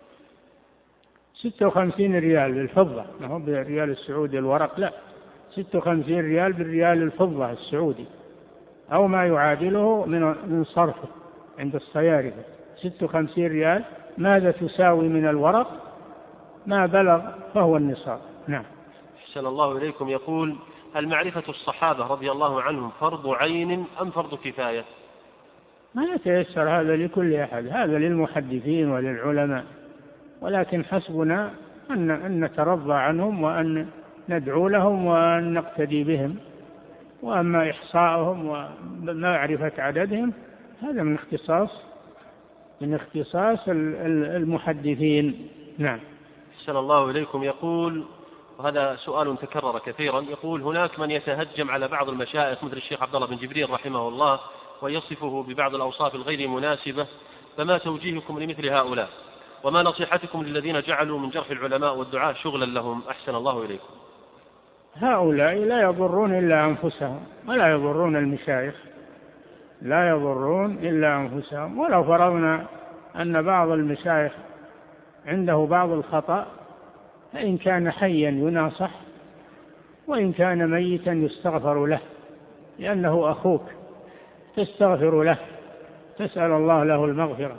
ستة وخمسين ريال بالفضة، ما هو بالريال السعودي الورق، لا، ستة وخمسين ريال بالريال الفضة السعودي أو ما يعادله من صرفه عند الصيارفة. ستة وخمسين ريال ماذا تساوي من الورق؟ ما بلغ فهو النصاب. نعم. أحسن الله إليكم. يقول هل معرفة الصحابة رضي الله عنهم فرض عين أم فرض كفاية؟ ما يتيسر هذا لكل أحد، هذا للمحدثين وللعلماء، ولكن حسبنا أن, أن نترضى عنهم وأن ندعو لهم وأن نقتدي بهم، وأما إحصاءهم ومعرفة عددهم هذا من اختصاص من اختصاص المحدثين. نعم. أحسن الله إليكم. يقول وهذا سؤال تكرر كثيرا، يقول هناك من يتهجم على بعض المشايخ مثل الشيخ عبد الله بن جبريل رحمه الله ويصفه ببعض الأوصاف الغير مناسبة، فما توجيهكم لمثل هؤلاء وما نصيحتكم للذين جعلوا من جرح العلماء والدعاء شغلا لهم؟ أحسن الله إليكم. هؤلاء لا يضرون إلا أنفسهم ولا يضرون المشايخ، لا يضرون إلا أنفسهم. ولو فرضنا أن بعض المشايخ عنده بعض الخطأ فإن كان حيا يناصح وإن كان ميتا يستغفر له، لأنه أخوك، تستغفر له، تسأل الله له المغفرة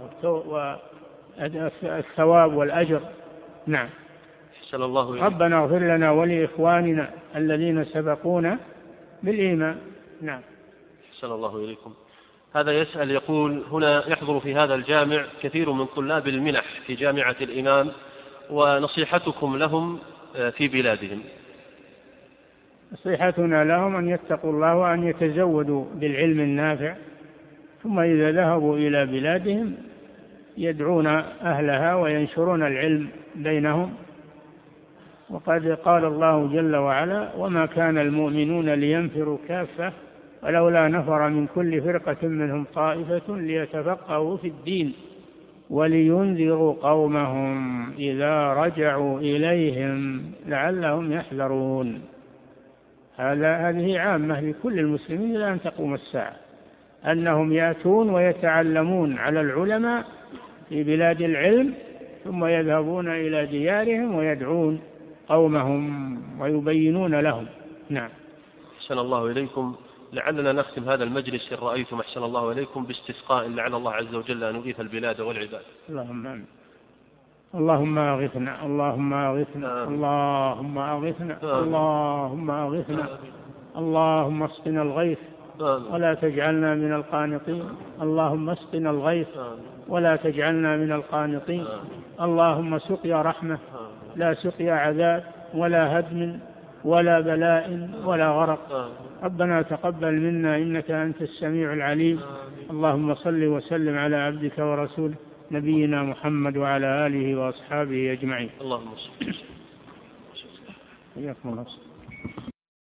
والثواب والأجر. نعم. أحسن الله إليكم. ربنا اغفر لنا ولإخواننا الذين سبقونا بالإيمان. نعم. أحسن الله إليكم. هذا يسأل يقول هنا يحضر في هذا الجامع كثير من طلاب المنح في جامعة الإمام، ونصيحتكم لهم في بلادهم؟ نصيحتنا لهم أن يتقوا الله وأن يتزودوا بالعلم النافع، ثم إذا ذهبوا إلى بلادهم يدعون أهلها وينشرون العلم بينهم. وقد قال الله جل وعلا وما كان المؤمنون لينفروا كافة ولولا نفر من كل فرقة منهم طائفة ليتفقهوا في الدين ولينذروا قومهم إذا رجعوا إليهم لعلهم يحذرون. هذا هذه عامة لكل المسلمين إلى أن تقوم الساعة، أنهم يأتون ويتعلمون على العلماء في بلاد العلم، ثم يذهبون إلى ديارهم ويدعون قومهم ويبينون لهم. نعم. أحسن الله إليكم. لعلنا نختم هذا المجلس إن رأيتم أحسن الله إليكم باستسقاء لعل الله عز وجل أن يغيث البلاد والعباد. اللهم آمين. اللهم أغثنا اللهم أغثنا اللهم أغثنا اللهم أغثنا اللهم اسقنا الغيث ولا تجعلنا من القانطين. اللهم اسقنا الغيث ولا تجعلنا من القانطين. اللهم سقيا رحمة لا سقيا عذاب ولا هدم ولا بلاء ولا غرق. ربنا تقبل منا إنك أنت السميع العليم. اللهم صل وسلم على عبدك ورسولك نبينا محمد وعلى آله وأصحابه أجمعين. اللهم صل. حياكم الله.